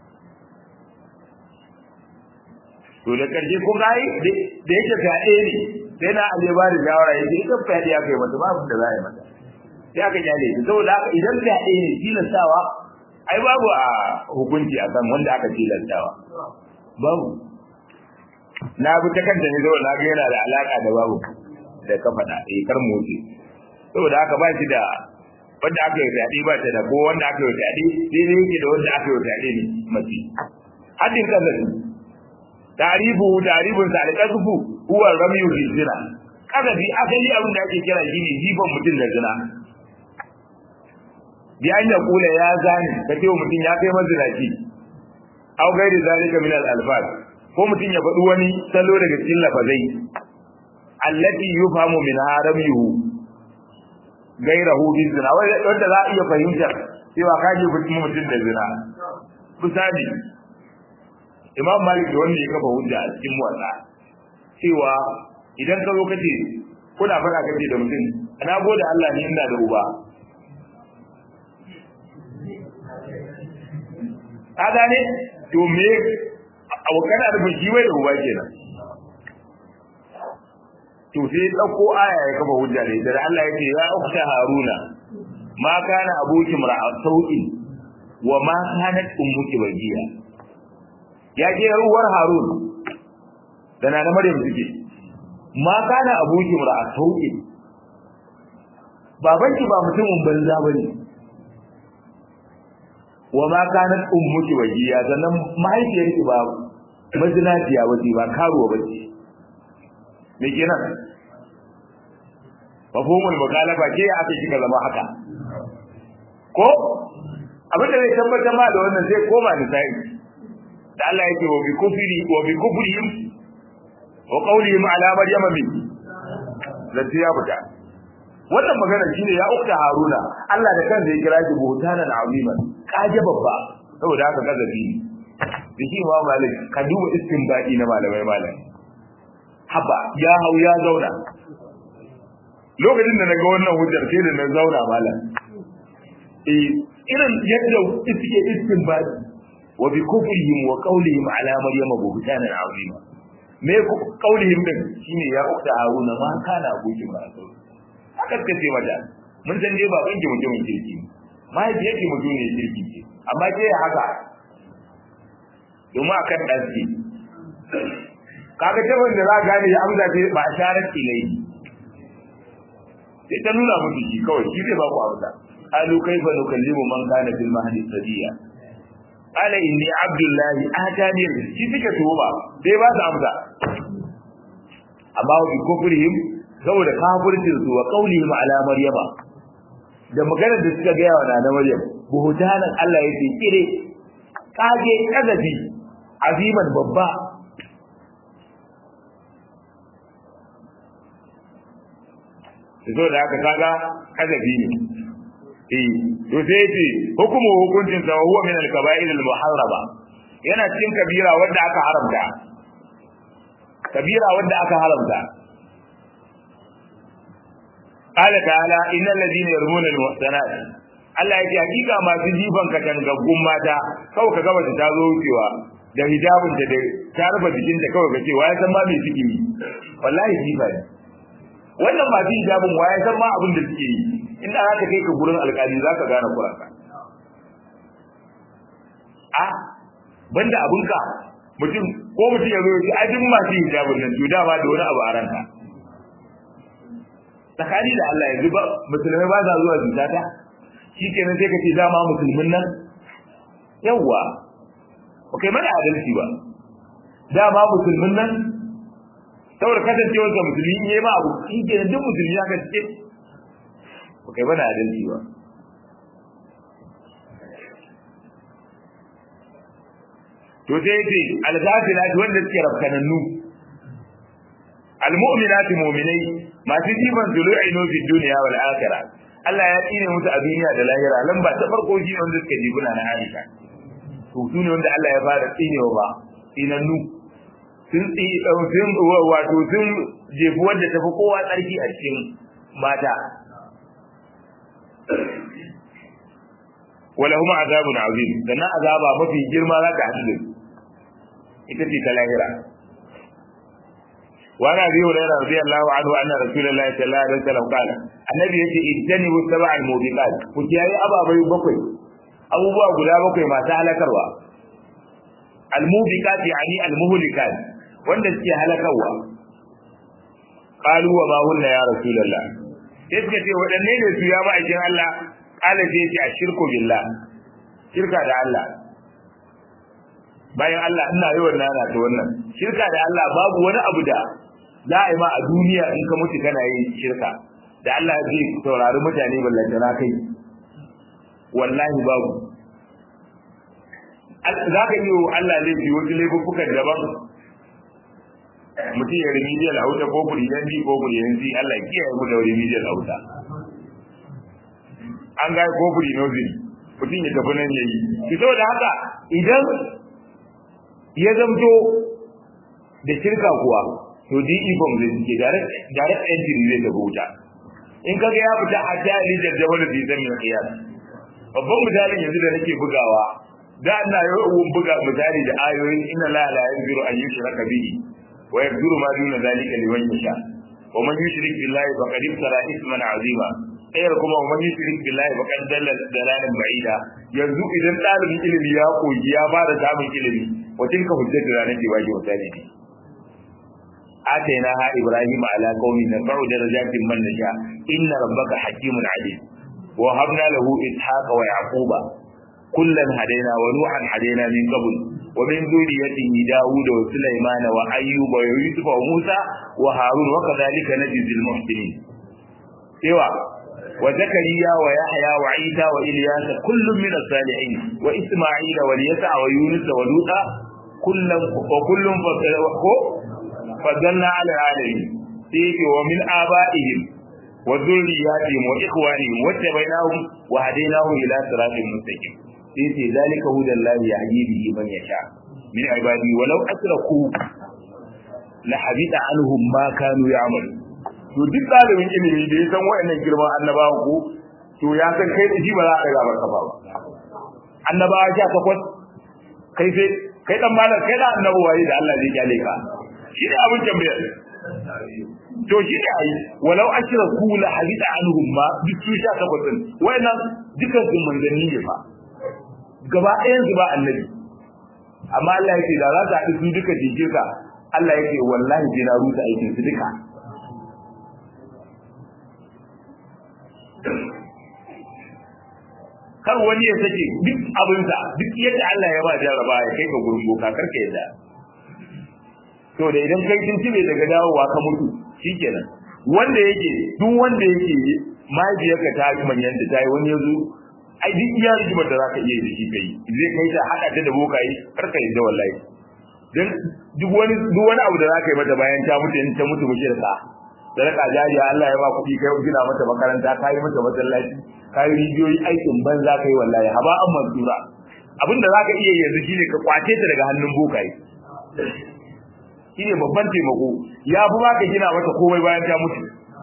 to da karshe ko gai da yake fyaɗe ne sai na aje ba da shawara yake ita fyaɗe ya kai mata ba abin da za a yi mata sai aka kyale shi saboda haka idan fyaɗe ne tilastawa ai babu a hukunci a kan wanda aka tilastawa babu na bi ta kanta ne saboda na ga yana da alaka da babu da ka faɗa eh kar mu wuce saboda haka ba shi da wanda aka yi fyaɗe ba ta da ko wanda aka yi fyaɗe daidai yake da wanda aka yi fyaɗe ne mace haddin kazafi tarifu tarifun sa alƙazufu huwa ramyu bil zina kazafi asali abin da ake kira shine jifan mutum da zina bi an ya kula ya zani kace mutum ya kai mazinaci aw gairi zalika min al alfaz ko mutum ya faɗi wani salo daga cikin lafazai allati yufhamu min haramiyhu gairahu bil zina wanda za a iya fahimtar cewa kaje mutum da zina misali Imam Malik da wanda ya kafa hujja a cikin muwatta cewa idan ka zo kace kuna fara kace da mutum na gode Allah ni ina da uba ka gane to me abokana da biki wai da uba kenan to sai dauko aya ya kafa hujja da ita Allah yake ya ukhta haruna ma kana abuki mar'a sau'in wa ma kanat ummuki bagiya ya ke ruwar harun da na maryam suke ma kana abuki mar'a sau'in babanki ba mutumin banza bane wa ma kanat ummuki bagiya sannan mahaifiyarki ba mazinaciya bace ba karuwa bace me kenan mafhumul mukhalafa ke aka kika zama haka ko abin da zai tabbatar ma da wannan sai koma da sai da Allah yake wa bi kufri wa bi kufrihim wa qawlihim ala maryama min zai ya fita wannan magana shine ya ukta haruna Allah da kansa ya kira shi buhtanan aziman kaje babba saboda haka kazabi dake wa malik ka duba istinbadi na malamai malamai haba ya hau ya zauna lokacin da naga wannan hujjar sai da na zauna malam eh irin yadda suke istinbadi wa bi kufrihim wa qawlihim ala maryam buhtanan azima me qawlihim din shine ya ukta haruna ma kana abokin ba sau haka kace mata mun san dai baban ki mutumin kirki mai yake mutum ne kirki ce amma ke haka domin akan dace kaga jabin da za gane ya amsa ce ba sharar ilai sai ta nuna muku shi kawai shi zai ba ku amsa alu kaifa nukallimu man kana fil mahdi sadiya ala inni abdullahi atani shi take tuba sai ba su amsa amma bi kufrihim saboda kafircin su wa qaulihim ala maryama da maganar da suka ga yawa na maryam buhutanan Allah yake kire kage kazafi aziman babba zo da aka kaga kazafi ne eh to sai ce hukumu hukuncin sa huwa min al-kaba'ir al-muharraba yana cikin kabira wanda aka haramta kabira wanda aka haramta qala ta'ala innal ladina yarmuna al-muhsanat Allah yake hakika masu jifan katangaggun mata kawai ka gaba ta zo wucewa da hijabin ta da ta rufe jikin ta kawai kace wai san ma me suke yi wallahi jifa ne wannan ba jin hijabin wai san ma abin da suke yi inda zaka kai ka gurin alƙali zaka gane kuranka a banda abunka mutum ko mutum ya zo ya ce ai duk masu hijabin nan to dama da wani abu a ranka tsakani da Allah yanzu ba musulmai ba za zuwa zintata shikenan sai ka ce dama musulmin nan yawa ba kai mana adalci ba dama musulmin nan saboda kasancewar ka musulmi ne ma abu shikenan duk musulmi aka ce ba kai mana adalci ba to sai yace al-ghafilat wanda suke rafkanannu al-mu'minat mu'minai masu jiban zulu'inu fi dunya wal akhirah Allah ya tsine musu a duniya da lahira lamba ta farko shi wanda suke jibuna na Aisha to su ne wanda Allah ya fara tsinewa ba tsinannu sun tsi sun wato sun jefu wanda tafi kowa tsarki a cikin mata wala huma azabun azim dan azaba mafi girma za ta hadu ita ce ta lahira wa ana bi hurairah radiyallahu anhu anna rasulullahi sallallahu alaihi wasallam qala annabi yace ittanibu sab'al mubiqat ku kiyaye ababai bakwai abubuwa guda bakwai masu halakarwa al mubiqat yani al muhlikat wanda suke halakarwa qalu wa ma hunna ya rasulullah sai suka ce wadanne ne su ya ma'aikin Allah qala sai yace ashirku billah shirka da Allah bayan Allah ina yi wannan na ta wannan shirka da Allah babu wani abu da za a yi ma a duniya in ka mutu kana yin shirka da Allah zai saurari mutane ballanta na kai wallahi babu za ka yi wa Allah zai fi wasu laifukan daban mutum ya remedial hauta ko kuriyanci ko kuriyanci Allah kiyaye mu da remedial hauta an ga ko kurinozin mutum ya tafi nan yayi ki saboda haka idan ya zamto da shirka kuwa to di ibom zai ke direct direct entry zai tafi wuta in kaga ya fita a jali da jawal da zai mai kiyas babban misalin yanzu da nake bugawa da ina yawan buga misali da ayoyin inna la la yaghfiru an yushraka bihi wa yaghfiru ma duna zalika liman yasha wa man yushrik billahi faqad iftara isman azima ayar kuma man yushrik billahi faqad dalla dalalan ba'ida yanzu idan dalibin ilimi ya koyi ya fara samun ilimi wacin ka hujjatu da nake baki misali ne atainaha ibrahim ala qaumin narfa'u darajatin man nasha inna rabbaka hakimun alim wa habna lahu ishaqa wa yaquba kullan hadaina wa nuhan hadaina min qabl wa min dhurriyyatihi daud wa sulaiman wa ayyub wa yusuf wa musa wa harun wa kadhalika najzil muhsinin ewa wa zakariya wa yahya wa isa wa ilyas kullun min as-salihin wa isma'ila wa yasa wa yunus wa luta kullun wa kullun fadalna ala alamin sai wa min aba'ihim wa dhurriyyatihim wa ikhwanihim wa tabainahum wa hadainahum ila siratin mustaqim sai ce zalika hudallahi yahdi bihi man yasha min ibadi walau asraku la habita anhum ma kanu ya'malu to duk dalibin ilimi da ya san wayannan girman annabawa ku to ya san kai da shi ba za ka ga barka ba annabawa ja takwas kai sai kai dan malam kai da annabi waye da Allah zai kyale ka shi ne abin tambayar to shi ne ai walau ashraku la habita anhum ma duk su sha takwas din wayannan dukan su manzanni ne fa gaba ɗayan su ba annabi amma Allah yake da za ka haɗu su duka jike ka Allah yake wallahi sai na rusa aikin su duka kar wani ya sake duk abinsa duk yadda Allah ya ba jaraba ya kai ka gurin boka karka yadda to da idan kai kin tibe daga dawowa ka mutu shikenan wanda yake duk wanda yake mahaifiyarka ta yi manyan da ta yi wani yazo ai duk iya rigimar da zaka iya yi da shi kai zai kai ta hada ta da bokayi karka yadda wallahi dan duk wani duk wani abu da zaka yi mata bayan ta mutu in ta mutu mushirka sadaka jariya Allah ya ba kuɗi kai gina mata makaranta kai mata masallaci kai rijiyoyi aikin banza kai wallahi haba an mansura abinda zaka iya yanzu shine ka kwace ta daga hannun bokayi shine babban taimako ya fi ba ka gina mata komai bayan ta mutu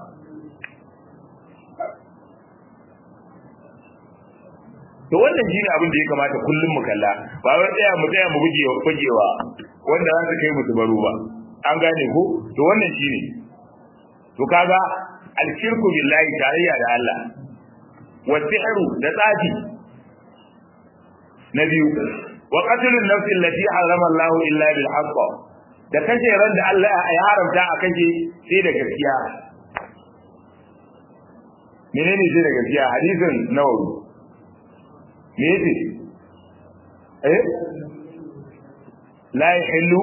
to wannan shine abin da ya kamata kullum mu kalla ba wai tsaya mu tsaya mu gujewa gujewa wanda za su kai musu baro ba an gane ko to wannan shine to kaga al-shirku billahi tarayya da Allah wa sihru da tsafi na biyu wa qatlun nafsi allati harama Allah illa bil haqq da kace ran da Allah ya haramta a kace sai da gaskiya menene sai da gaskiya hadisin nawawi me yake eh la yahillu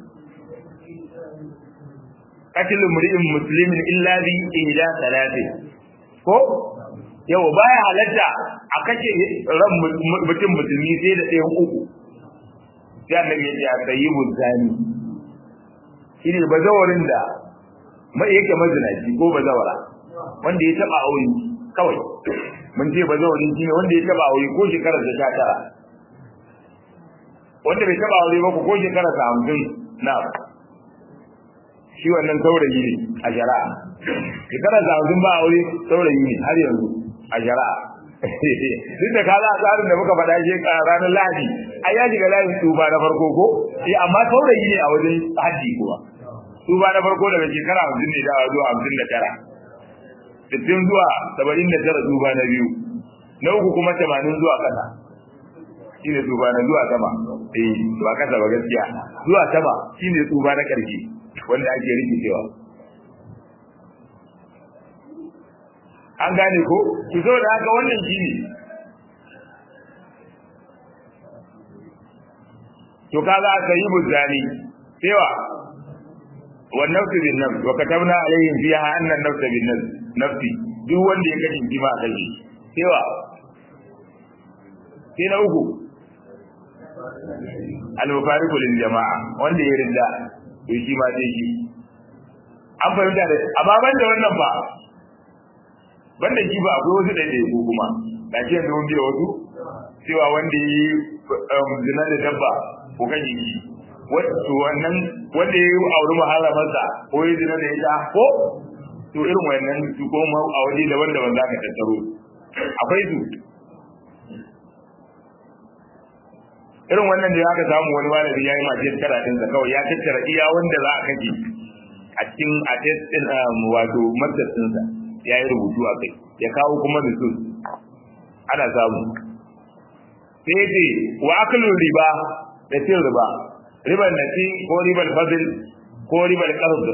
qatlu mri'in muslimin illa bi ila salati ko yau baya halatta a kace ran mutum musulmi sai da ɗayan uku sai annabi ya ce a tayyibul zani shine bazawarin da mai yake mazinaci ko bazawara wanda ya taba aure kawai mun ce bazawarin shine wanda ya taba aure ko shekarar da sha tara wanda bai taba aure ba ko shekarar da hamsin na shi wannan saurayi ne a shari'a shekarar da hamsin ba aure saurayi ne har yanzu a shari'a duk da kaza tsarin da muka faɗa shi ranar Lahadi ai ya shiga layin tuba na farko ko eh amma saurayi ne a wajen haddi kuwa tuba na farko daga shekara hamsin ne da zuwa hamsin da tara sittin zuwa saba'in da tara tuba na biyu na uku kuma tamanin zuwa kasa shine tuba na zuwa sama eh zuwa kasa ba gaskiya zuwa sama shine tuba na ƙarshe wanda ake rikicewa an gane ko ki zo da haka wannan shine to kaga sayyibu zani cewa wannan su bin nafs wa katabna alaihim fiha anna an-nafs bin nafs nafsi duk wanda ya kashi jima kai cewa sai na uku al-mufariqu lil jama'a wanda ya rinda to shi ma sai shi an fahimta da amma ban da wannan ba banda shi ba akwai wasu da ko kuma da ke da wanda wasu cewa wanda yi zina da dabba ko kan yi wato wannan wanda ya yi aure muharramarsa ko ya zina da ita ko to irin wannan su ko ma a waje daban-daban za ka tattaro akwai su irin wannan da aka samu wani malami ya yi mace karatun sa kawai ya tattara iya wanda za a kaje a cikin a testin wato madrasin sa ya yi rubutu a kai ya kawo kuma resource ana samu sai dai wa aklu riba da cin riba riban nasi ko riban fadl ko riban qard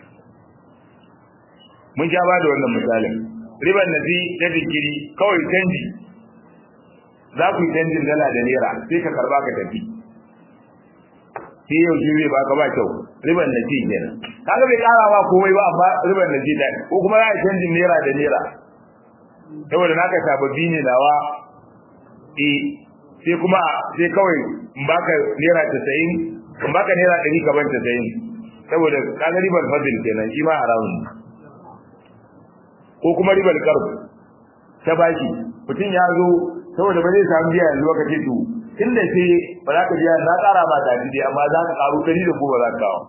mun ja ba da wannan misalin riban nasi da digiri kawai canji za ku yi canjin dala da naira sai ka karba ka tafi sai yau shi zai baka ba kyau riban nasi kenan kaga bai kara ba komai ba amma riban nasi da ko kuma za a canjin naira da naira saboda naka sababbi ne nawa eh sai kuma sai kawai in baka naira tasa'in in baka naira ɗari ka ban tasa'in saboda kaga riban fadil kenan shi ma haramun ko kuma riban qarb ta baki mutum ya zo saboda ba zai samu biya yanzu ka ce to tunda sai ba za ka biya na ƙara ba ta dai amma za ka karu dari da ko ba za ka kawo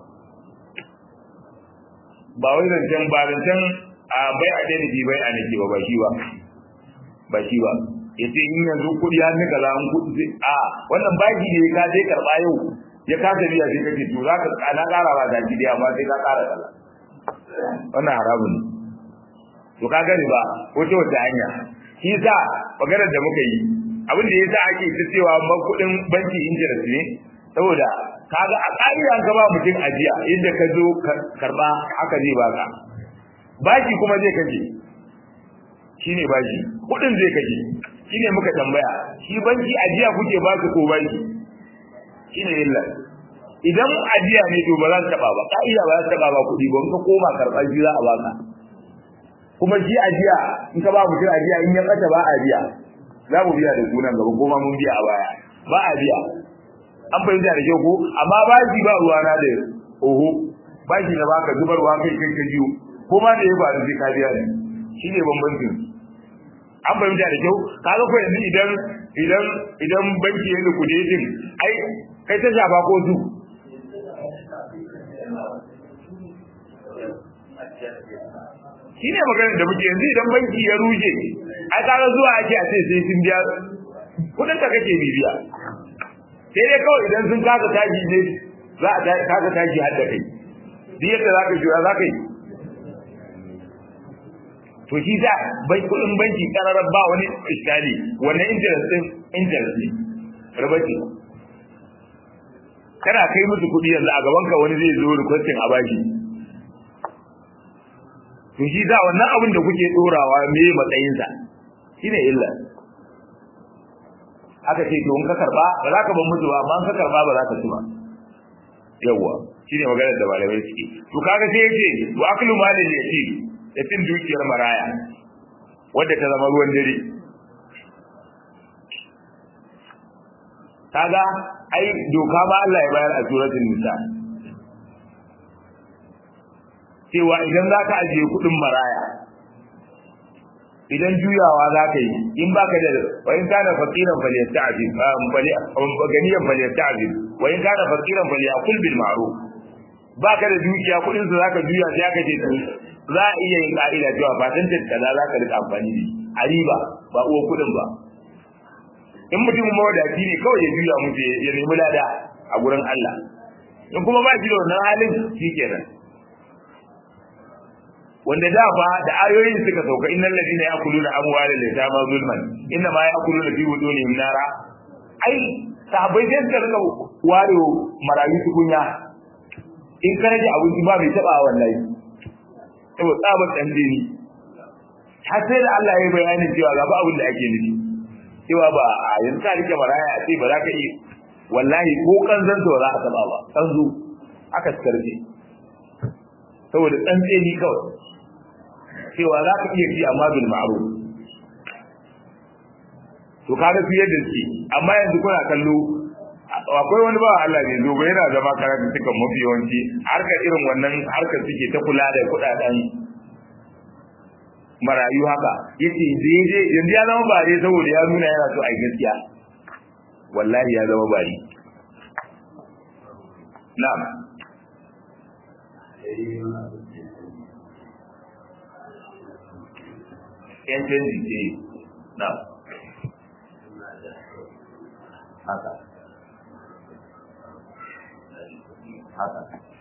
ba wai zancen ba zancen a bai a dai ne bai a nake ba ba shi ba ba shi ba yace in yanzu kudi ya nika za an kudi a wannan baki ne ka dai karba yau ya kasa biya sai kace to za ka na ƙara ba ta dai amma sai ka ƙara kala wannan haramun ne to ka gani ba wace wata hanya shi sa maganar da muka yi abin da yasa ake ta cewa ban kudin banki interest ne saboda kaga a ƙa'ida ka ba mutum ajiya inda ka zo karba haka zai baka baki kuma zai kaje shine baki kudin zai kaje shine muka tambaya shi banki ajiya kuke ba su ko baki shine illa idan ajiya ne to ba za ka taba ba ƙa'ida ba za ka taba ba kudi ba in ka koma karba shi za a baka kuma shi ajiya in ka ba mutum ajiya in ya kata ba ajiya za mu biya da sunan gaba kuma mun biya a baya ba ajiya an fahimta da kyau ko amma ba shi ba ruwa na da oho ba shi da baka zubarwa kai kai ka jiyo ko ma da ya faru sai ka biya ne shine bambancin an fahimta da kyau kaga ko yanzu idan idan idan banki ya kuɗe din ai kai ta shafa ko su shi ne maganar da muke yanzu idan banki ya rushe ai kaga zuwa ake a ce sai sun biya kudin ka kake bibiya sai dai kawai idan sun kasa taji ne za a kasa taji har da kai duk yadda za ka jura za ka yi to shi da bai kudin banki kararar ba wani iskali wannan interest din interest ne rabaci kana kai musu kudi yanzu a gaban ka wani zai zo requesting a baki to shi da wannan abin da kuke dorawa me matsayin sa shine illa aka ce to in ka karba ba za ka ban mutu ba amma in ka karba ba za ka ci ba yawa shine maganar da malamai suke to kaga sai yace wa aklu malil yatim yatin dukiyar maraya wanda ta zama ruwan dare kaga ai doka ba Allah ya bayar a suratul nisa cewa idan zaka ajiye kudin maraya idan juyawa zaka yi in baka da wa in kana faqiran falyasta'jil fali ganiyan falyasta'jil wa in kana faqiran falyakul bil ma'ruf baka da dukiya kudin su zaka juya sai aka ce za a iya yin ka'ida cewa fatan ta kaza zaka rika amfani da a riba ba uwa kudin ba in mutum mawadaci ne kawai ya juya musu ya nemi lada a gurin Allah in kuma ba shi da wannan halin shikenan wanda da fa da ayoyin suka sauka innal ladina yakuluna amwalal yatama zulman inna ma yakuluna fi budunihim nara ai sahabbai sai suka rika ware marayu tukunya in ka rage abinci ba mai taba wallahi to tsabar dan dini har sai da Allah ya bayani cewa ga ba abin da ake nufi cewa ba a yanzu ka rike maraya a ce ba za ka yi wallahi ko kanzan to za a taba ba kanzu aka karbe saboda tsantseni kawai cewa za ka iya ci amma bil ma'ruf to kaga fiye da shi amma yanzu kuna kallo akwai wani ba Allah ne zo ba yana zama karatu suka mafi yawanci harkar irin wannan harkar suke ta kula da kudaden marayu haka yace daidai yanzu ya zama bare saboda ya nuna yana so ai gaskiya wallahi ya zama bare na'am yan canji ce na haka haka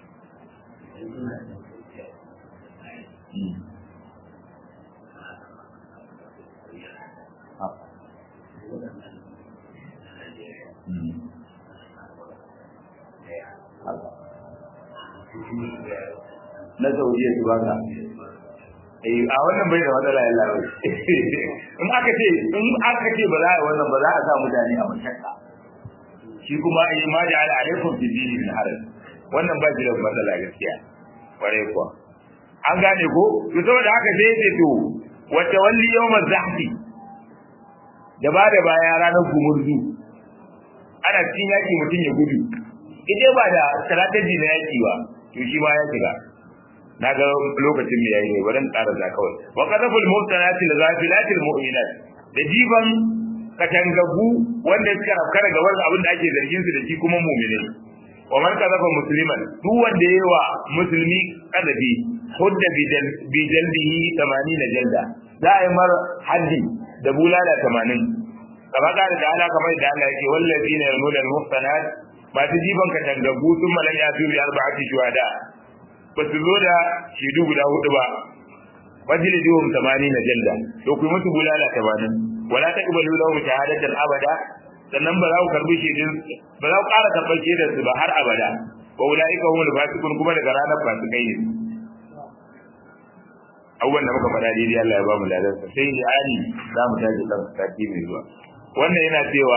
na saudiya su ba ka eh a wannan bai da matsala ya lawo in aka ce in aka ce ba za a wannan ba za a sa mutane a mashakka shi kuma ai ma da alaikum fi dini min haraj wannan ba shi da matsala gaskiya kware kuwa an gane ko to saboda haka sai ya ce to wata walli yawmaz zahfi da ba da baya ranar gumurzu ana cikin yaki mutum ya gudu ide ba da strategy na yaki ba to shi ma ya shiga naga lokacin da yayi ne wurin karasa kawai wa qadaful muhsanati lizafilatil mu'minat da jiban katangabu wanda suka rafkara ga wannan abin da ake zargin su da shi kuma mu'mini wa man qadafa musliman duk wanda yayi wa musulmi kadabi hudda bi jalbihi tamanin jalda za a yi mar haddi da bulala tamanin kama ka da Allah kamar da Allah yake wallazina yarmuna al-muhsanat ba ta jiban katangabu sun malan ya tubi arba'ati shuhada ba su zo da shidu guda hudu ba wajili duhum tamanin jalda to ku musu bulala tamanin wala taqbalu lahum shahadatan abada sannan ba za ku karbi shidin ba za ku ƙara karɓar shidin su ba har abada wa ulaika humul fasiqun kuma daga ranar fasikai ne abubuwan da muka faɗa daidai Allah ya ba mu ladan sa sai da ali za mu tashi kan sati mai zuwa wannan yana cewa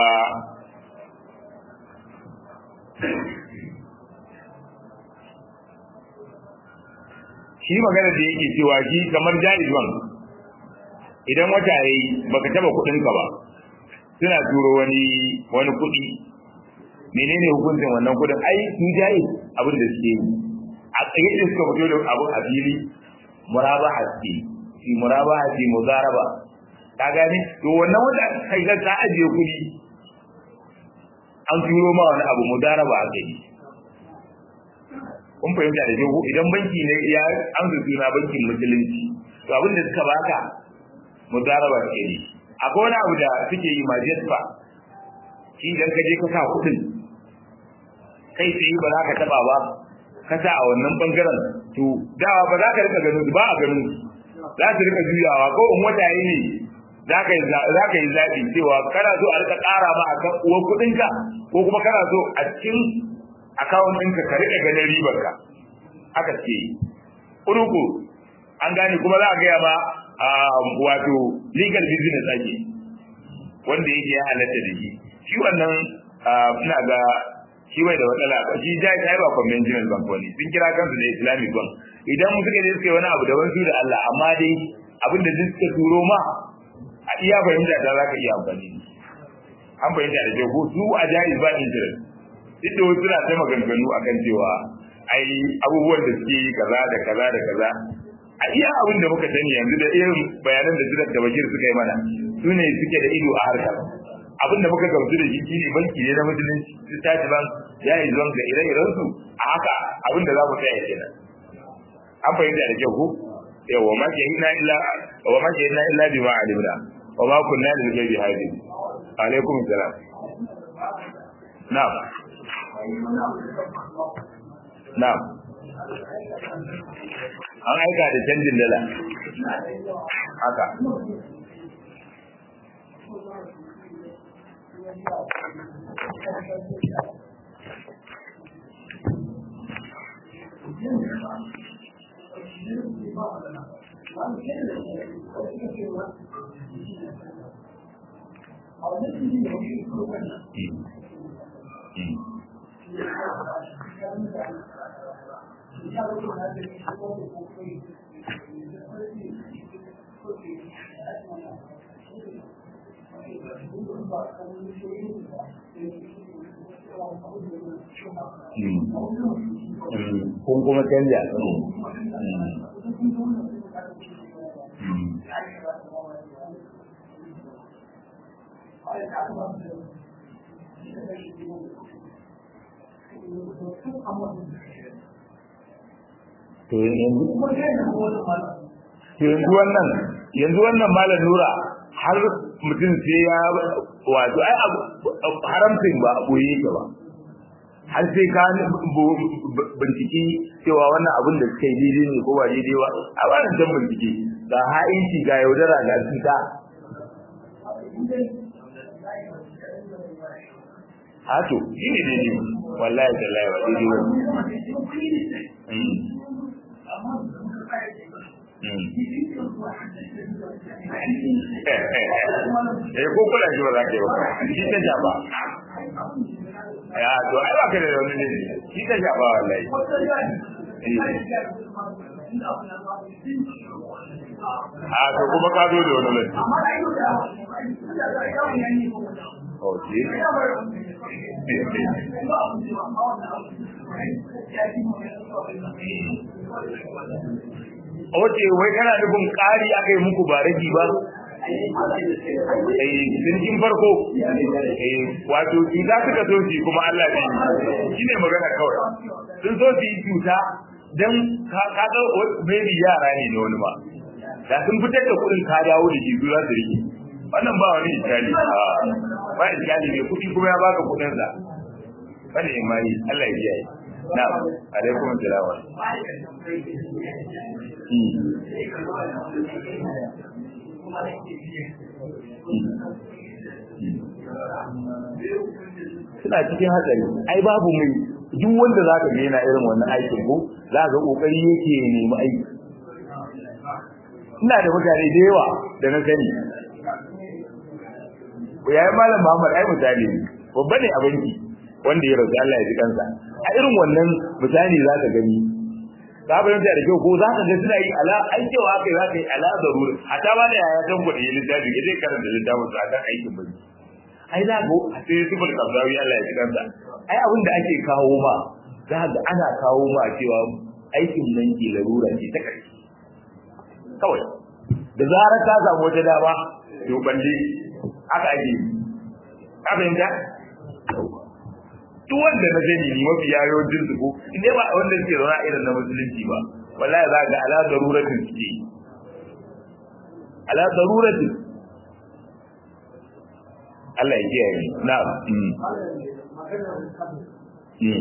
shi magana da yake cewa shi kamar jaiz bank idan wata yayi baka taba kudin ka ba suna turo wani wani kudi menene hukuncin wannan kudin ai shi jaiz abin da suke yi a tsaye da suka fito da abu a fili murabaha ce shi murabaha ce mudaraba ka gane to wannan wanda kai ga ka ajiye kudi an turo ma wani abu mudaraba a kai kun fahimta da jihu idan banki ne ya amsa suna bankin musulunci to abin da suka baka mudaraba ke ne akwai wani abu da suke yi majespa shi idan ka je ka sa kudin kai sai ba za ka taba ba ka sa a wannan bangaren to dawa ba za ka rika ganin ba a ganin za su rika juyawa ko in wata yi ne za ka yi za ka yi zabi cewa kana so a rika ƙara ma akan uwar kudinka ko kuma kana so a cikin akawun ɗinka ka riƙa ganin ribarka haka ce uruku an gane kuma za a gaya ma wato legal business ake wanda yake ya halatta da shi shi wannan ina ga shi bai da matsala ba shi ja ta yi ba conventional bank wani sun kira kansu da islamic bank idan mu suka je suka yi wani abu da wani da Allah amma dai abin da suka turo ma a iya fahimta ta za ka iya amfani an fahimta da jago su a jaiz ba interest duk da wasu na ta maganganu akan cewa ai abubuwan da suke yi kaza da kaza da kaza a iya abin da muka sani yanzu da irin bayanan da Sirat da Bashir suka yi mana su ne suke da ido a harkar abin da muka gamsu da shi shine banki ne na musulunci su tashi ban ya yi zuwan ga ire-iren su a haka abin da za mu tsaya kenan an fahimta da kyau ko yawa ma ke ina illa wa ma ke ina illa bima alimna wa ma kunna lil ghaibi hadin alaikum salam na'am na'am an aika da canjin dala haka kun kuma canja to yanzu wannan yanzu wannan malam Nura har mutum sai ya wato ai haramcin ba a boye yake ba har sai ka bincike cewa wannan abin da suka yi daidai ne ko ba daidai ba a wannan dan bincike ga ha'inci ga yaudara ga cuta hato shi ne daidai wallahi tallahi ba daidai ba eh ko kula shi ba za ka yi ba shi ta jaba ya to ai ba ka da wani ne shi ta jaba wallahi a to kuma ka zo da wani lantarki okay Oce wai kana nufin ƙari aka yi muku ba ragi ba? Eh, jirgin farko. Eh, wato cuta suka so shi kuma Allah ne. Shi ne magana kawai. Sun so su yi cuta don ka ga maybe yara ne na wani ba. Da sun fitar da kuɗin ka dawo da shi su za su rike. Wannan ba wani iskali. Ba iskali ne kuɗi kuma ya baka kuɗinsa. Kada imani Allah ya kiyaye. Na'am, alaikum assalam. Suna cikin hatsari. Ai babu mai duk wanda zaka ga yana irin wannan aikin ko za ga kokari yake nemi aiki. Ina da mutane da yawa da na sani. Yayin Malam Muhammad ai misali babba ne a banki wanda ya rasu Allah ya ji kansa. A irin wannan misali za ka gani ka bayyana da kyau ko za ka ga suna yi ala aikewa kai za ka yi ala zarura hatta ba da yaya dan kuɗi littafi ga dai karanta littafin sa kan aikin bane ai za go sai su bar kazawi Allah ya ji kansa ai abin da ake kawo ma za ga ana kawo ma cewa aikin nan ke larura ce ta kai kawai da zarar ka samu wata dama to balle aka ake ka bayyana duk wanda na gani ni mafi yawancin su ko inda ba wanda suke zauna irin na musulunci ba wallahi za ga ala daruratin suke ala daruratin Allah ya kiyaye na'am mm mm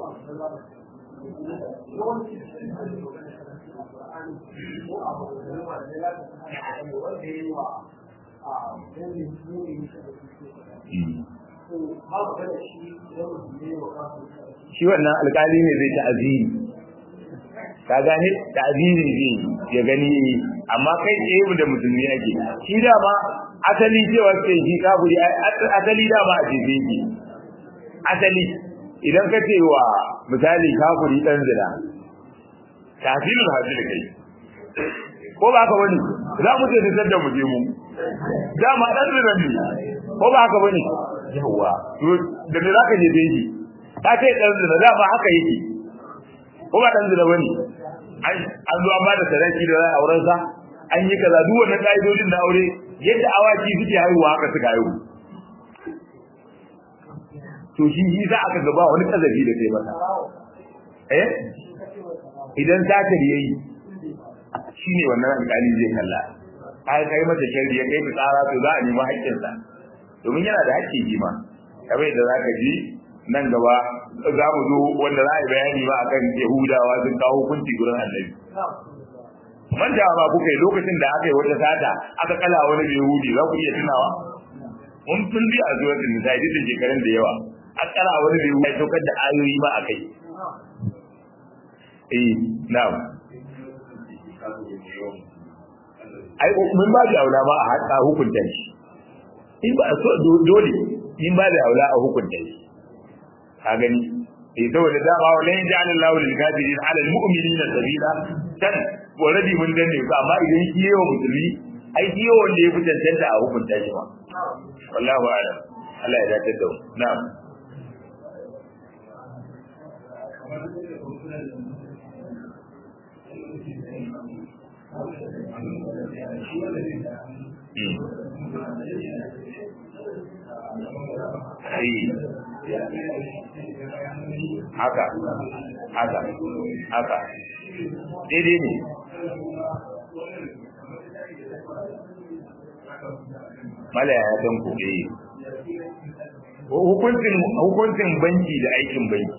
shi wannan alƙali ne zai ta'aziri ka gane ta'aziri zai ya gani amma kai tsaye da musulmi ake shi da ma asali cewa sai shi kafiri asali da ma a jefe shi asali idan ka ce wa misali kafiri dan zina tafsirul hadil kai ko ba ka bane za mu je da da mu je mu dama dan zina ne ko ba ka bane yawa to da me zaka je dai ka ce dan zina da ba haka yake ko ba dan zina bane an an zo an ba da sadaki da auren sa an yi kaza duk wannan kaidodin da aure yadda awaki suke haihuwa haka suka haihu to shi shi za aka gaba wani kazabi da kai masa eh idan zakari yayi shine wannan alƙali zai kalla ai kai masa shari'a ya kai tsara to za a nemi haƙƙin sa domin yana da haƙƙi shi ma kamar da zaka ji nan gaba za mu zo wanda za a yi bayani ba akan Yahudawa sun kawo hukunci gurin Annabi manja ba kuka yi lokacin da aka yi wata sata aka kala wani Yahudi za ku iya tunawa mun tun bi a zuwa din da da shekarun da yawa aka kala wani Yahudi ya saukar da ayoyi ba akai eh na'am ai mun ba da aula ba a haka hukunta shi in ba so dole in ba da aula a hukunta shi ka gani eh saboda da ba wala in ja'ala Allahu lil kafirin 'ala al mu'minina sabila dan already mun danne ka amma idan shi yawa musulmi ai shi yawa wanda ya fitar da a hukunta shi ma wallahi a'lam Allah ya dace da mu na'am haka haka haka daidai ne mala ya san ku eh hukuncin hukuncin banki da aikin banki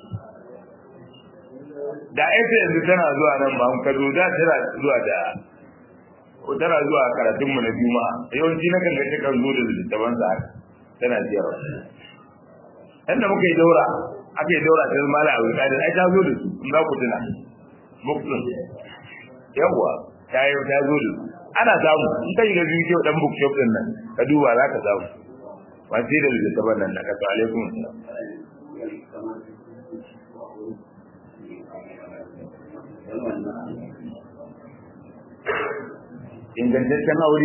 da ita yanzu tana zuwa nan ba ka zo da tana zuwa da ko tana zuwa karatun mu na juma'a yawanci na kan ga ta kan zo da littafan sa tana ziyara inda muka yi daura aka yi daura ta mala a wuka da ai ta zo da su in za ku tuna bookshop yawa ta yi ta zo da su ana samu in ka yi ga bidiyo dan bookshop din nan ka duba za ka samu ba sai da littafan nan da ka to alaikum ingantaccen aure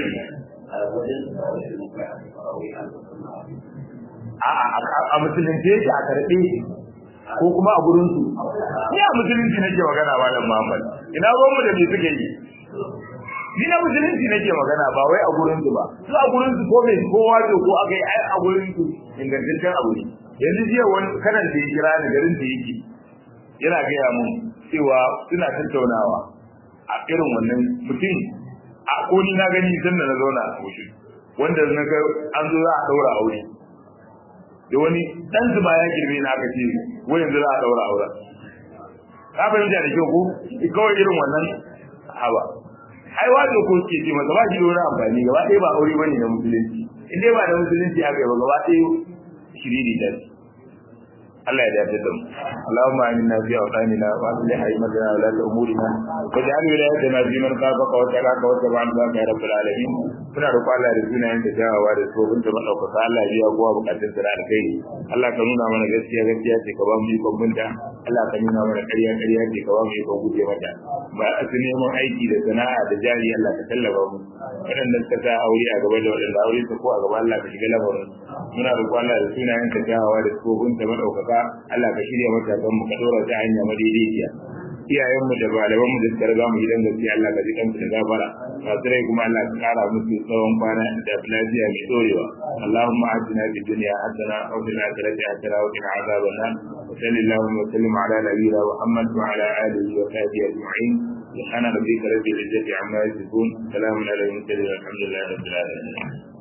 a musulunci yake a karɓe ko kuma a gurinsu ni a musulunci nake magana malam Muhammad ina ruwanmu da me suke yi ni na musulunci nake magana ba wai a gurinsu ba su a gurinsu ko mai ko wato ko aka yi ai a gurinsu ingantaccen abu ne yanzu jiya wani kanan da ya kira ni garin da yake yana gaya mun cewa suna tattaunawa a irin wannan mutum a koni na gani sanda na zauna a wuce wanda na ga an zo za a daura aure da wani dan zuba ya girme na aka ce wai yanzu za a daura aure ka fahimta da kyau ko kawai irin wannan haba ai wato ko ke ce masa ba shi da wani amfani gaba ɗaya ba aure bane na musulunci in dai ba da musulunci aka yi ba gaba ɗaya shiriri da Allah ya dace da mu Allahumma aminna fi awtanina wa aslih haymatana wa la umurina waj'al wilayatana fi man khafaka wa taraka wa tabi'aka ya rabbal alamin kuna roƙo Allah da sunayen da jawawa da tsohon da madaukaka Allah ya biya kowa bukatun sa da alkhairi Allah ka nuna mana gaskiya gaskiya ce ka ba mu ikon binta Allah ka nuna mana ƙarya ƙarya ce ka ba mu ikon guje mata ba a su neman aiki da sana'a da jari Allah ka tallafa mu waɗanda suka sa aure a gaba da waɗanda aure su ko a gaba Allah ka shiga lamarin muna roƙo Allah da sunayen da jawawa da tsohon da madaukaka Allah ka shirya matasan mu ka dora ta hanya madaidaiciya iyayen mu da malaman mu da suka riga mu gidan gaskiya Allah ka ji kansu da gafara masu rai kuma Allah ka kara musu tsawon kwana da lafiya mai dorewa Allahumma atina fid dunya hasana wa fil akhirati hasana wa qina adhaban nar wa sallallahu wa sallim ala nabiyyina Muhammad wa ala alihi wa sahbihi ajma'in subhana rabbika rabbil izzati amma yasifun salamun ala al mursalin walhamdulillahi rabbil alamin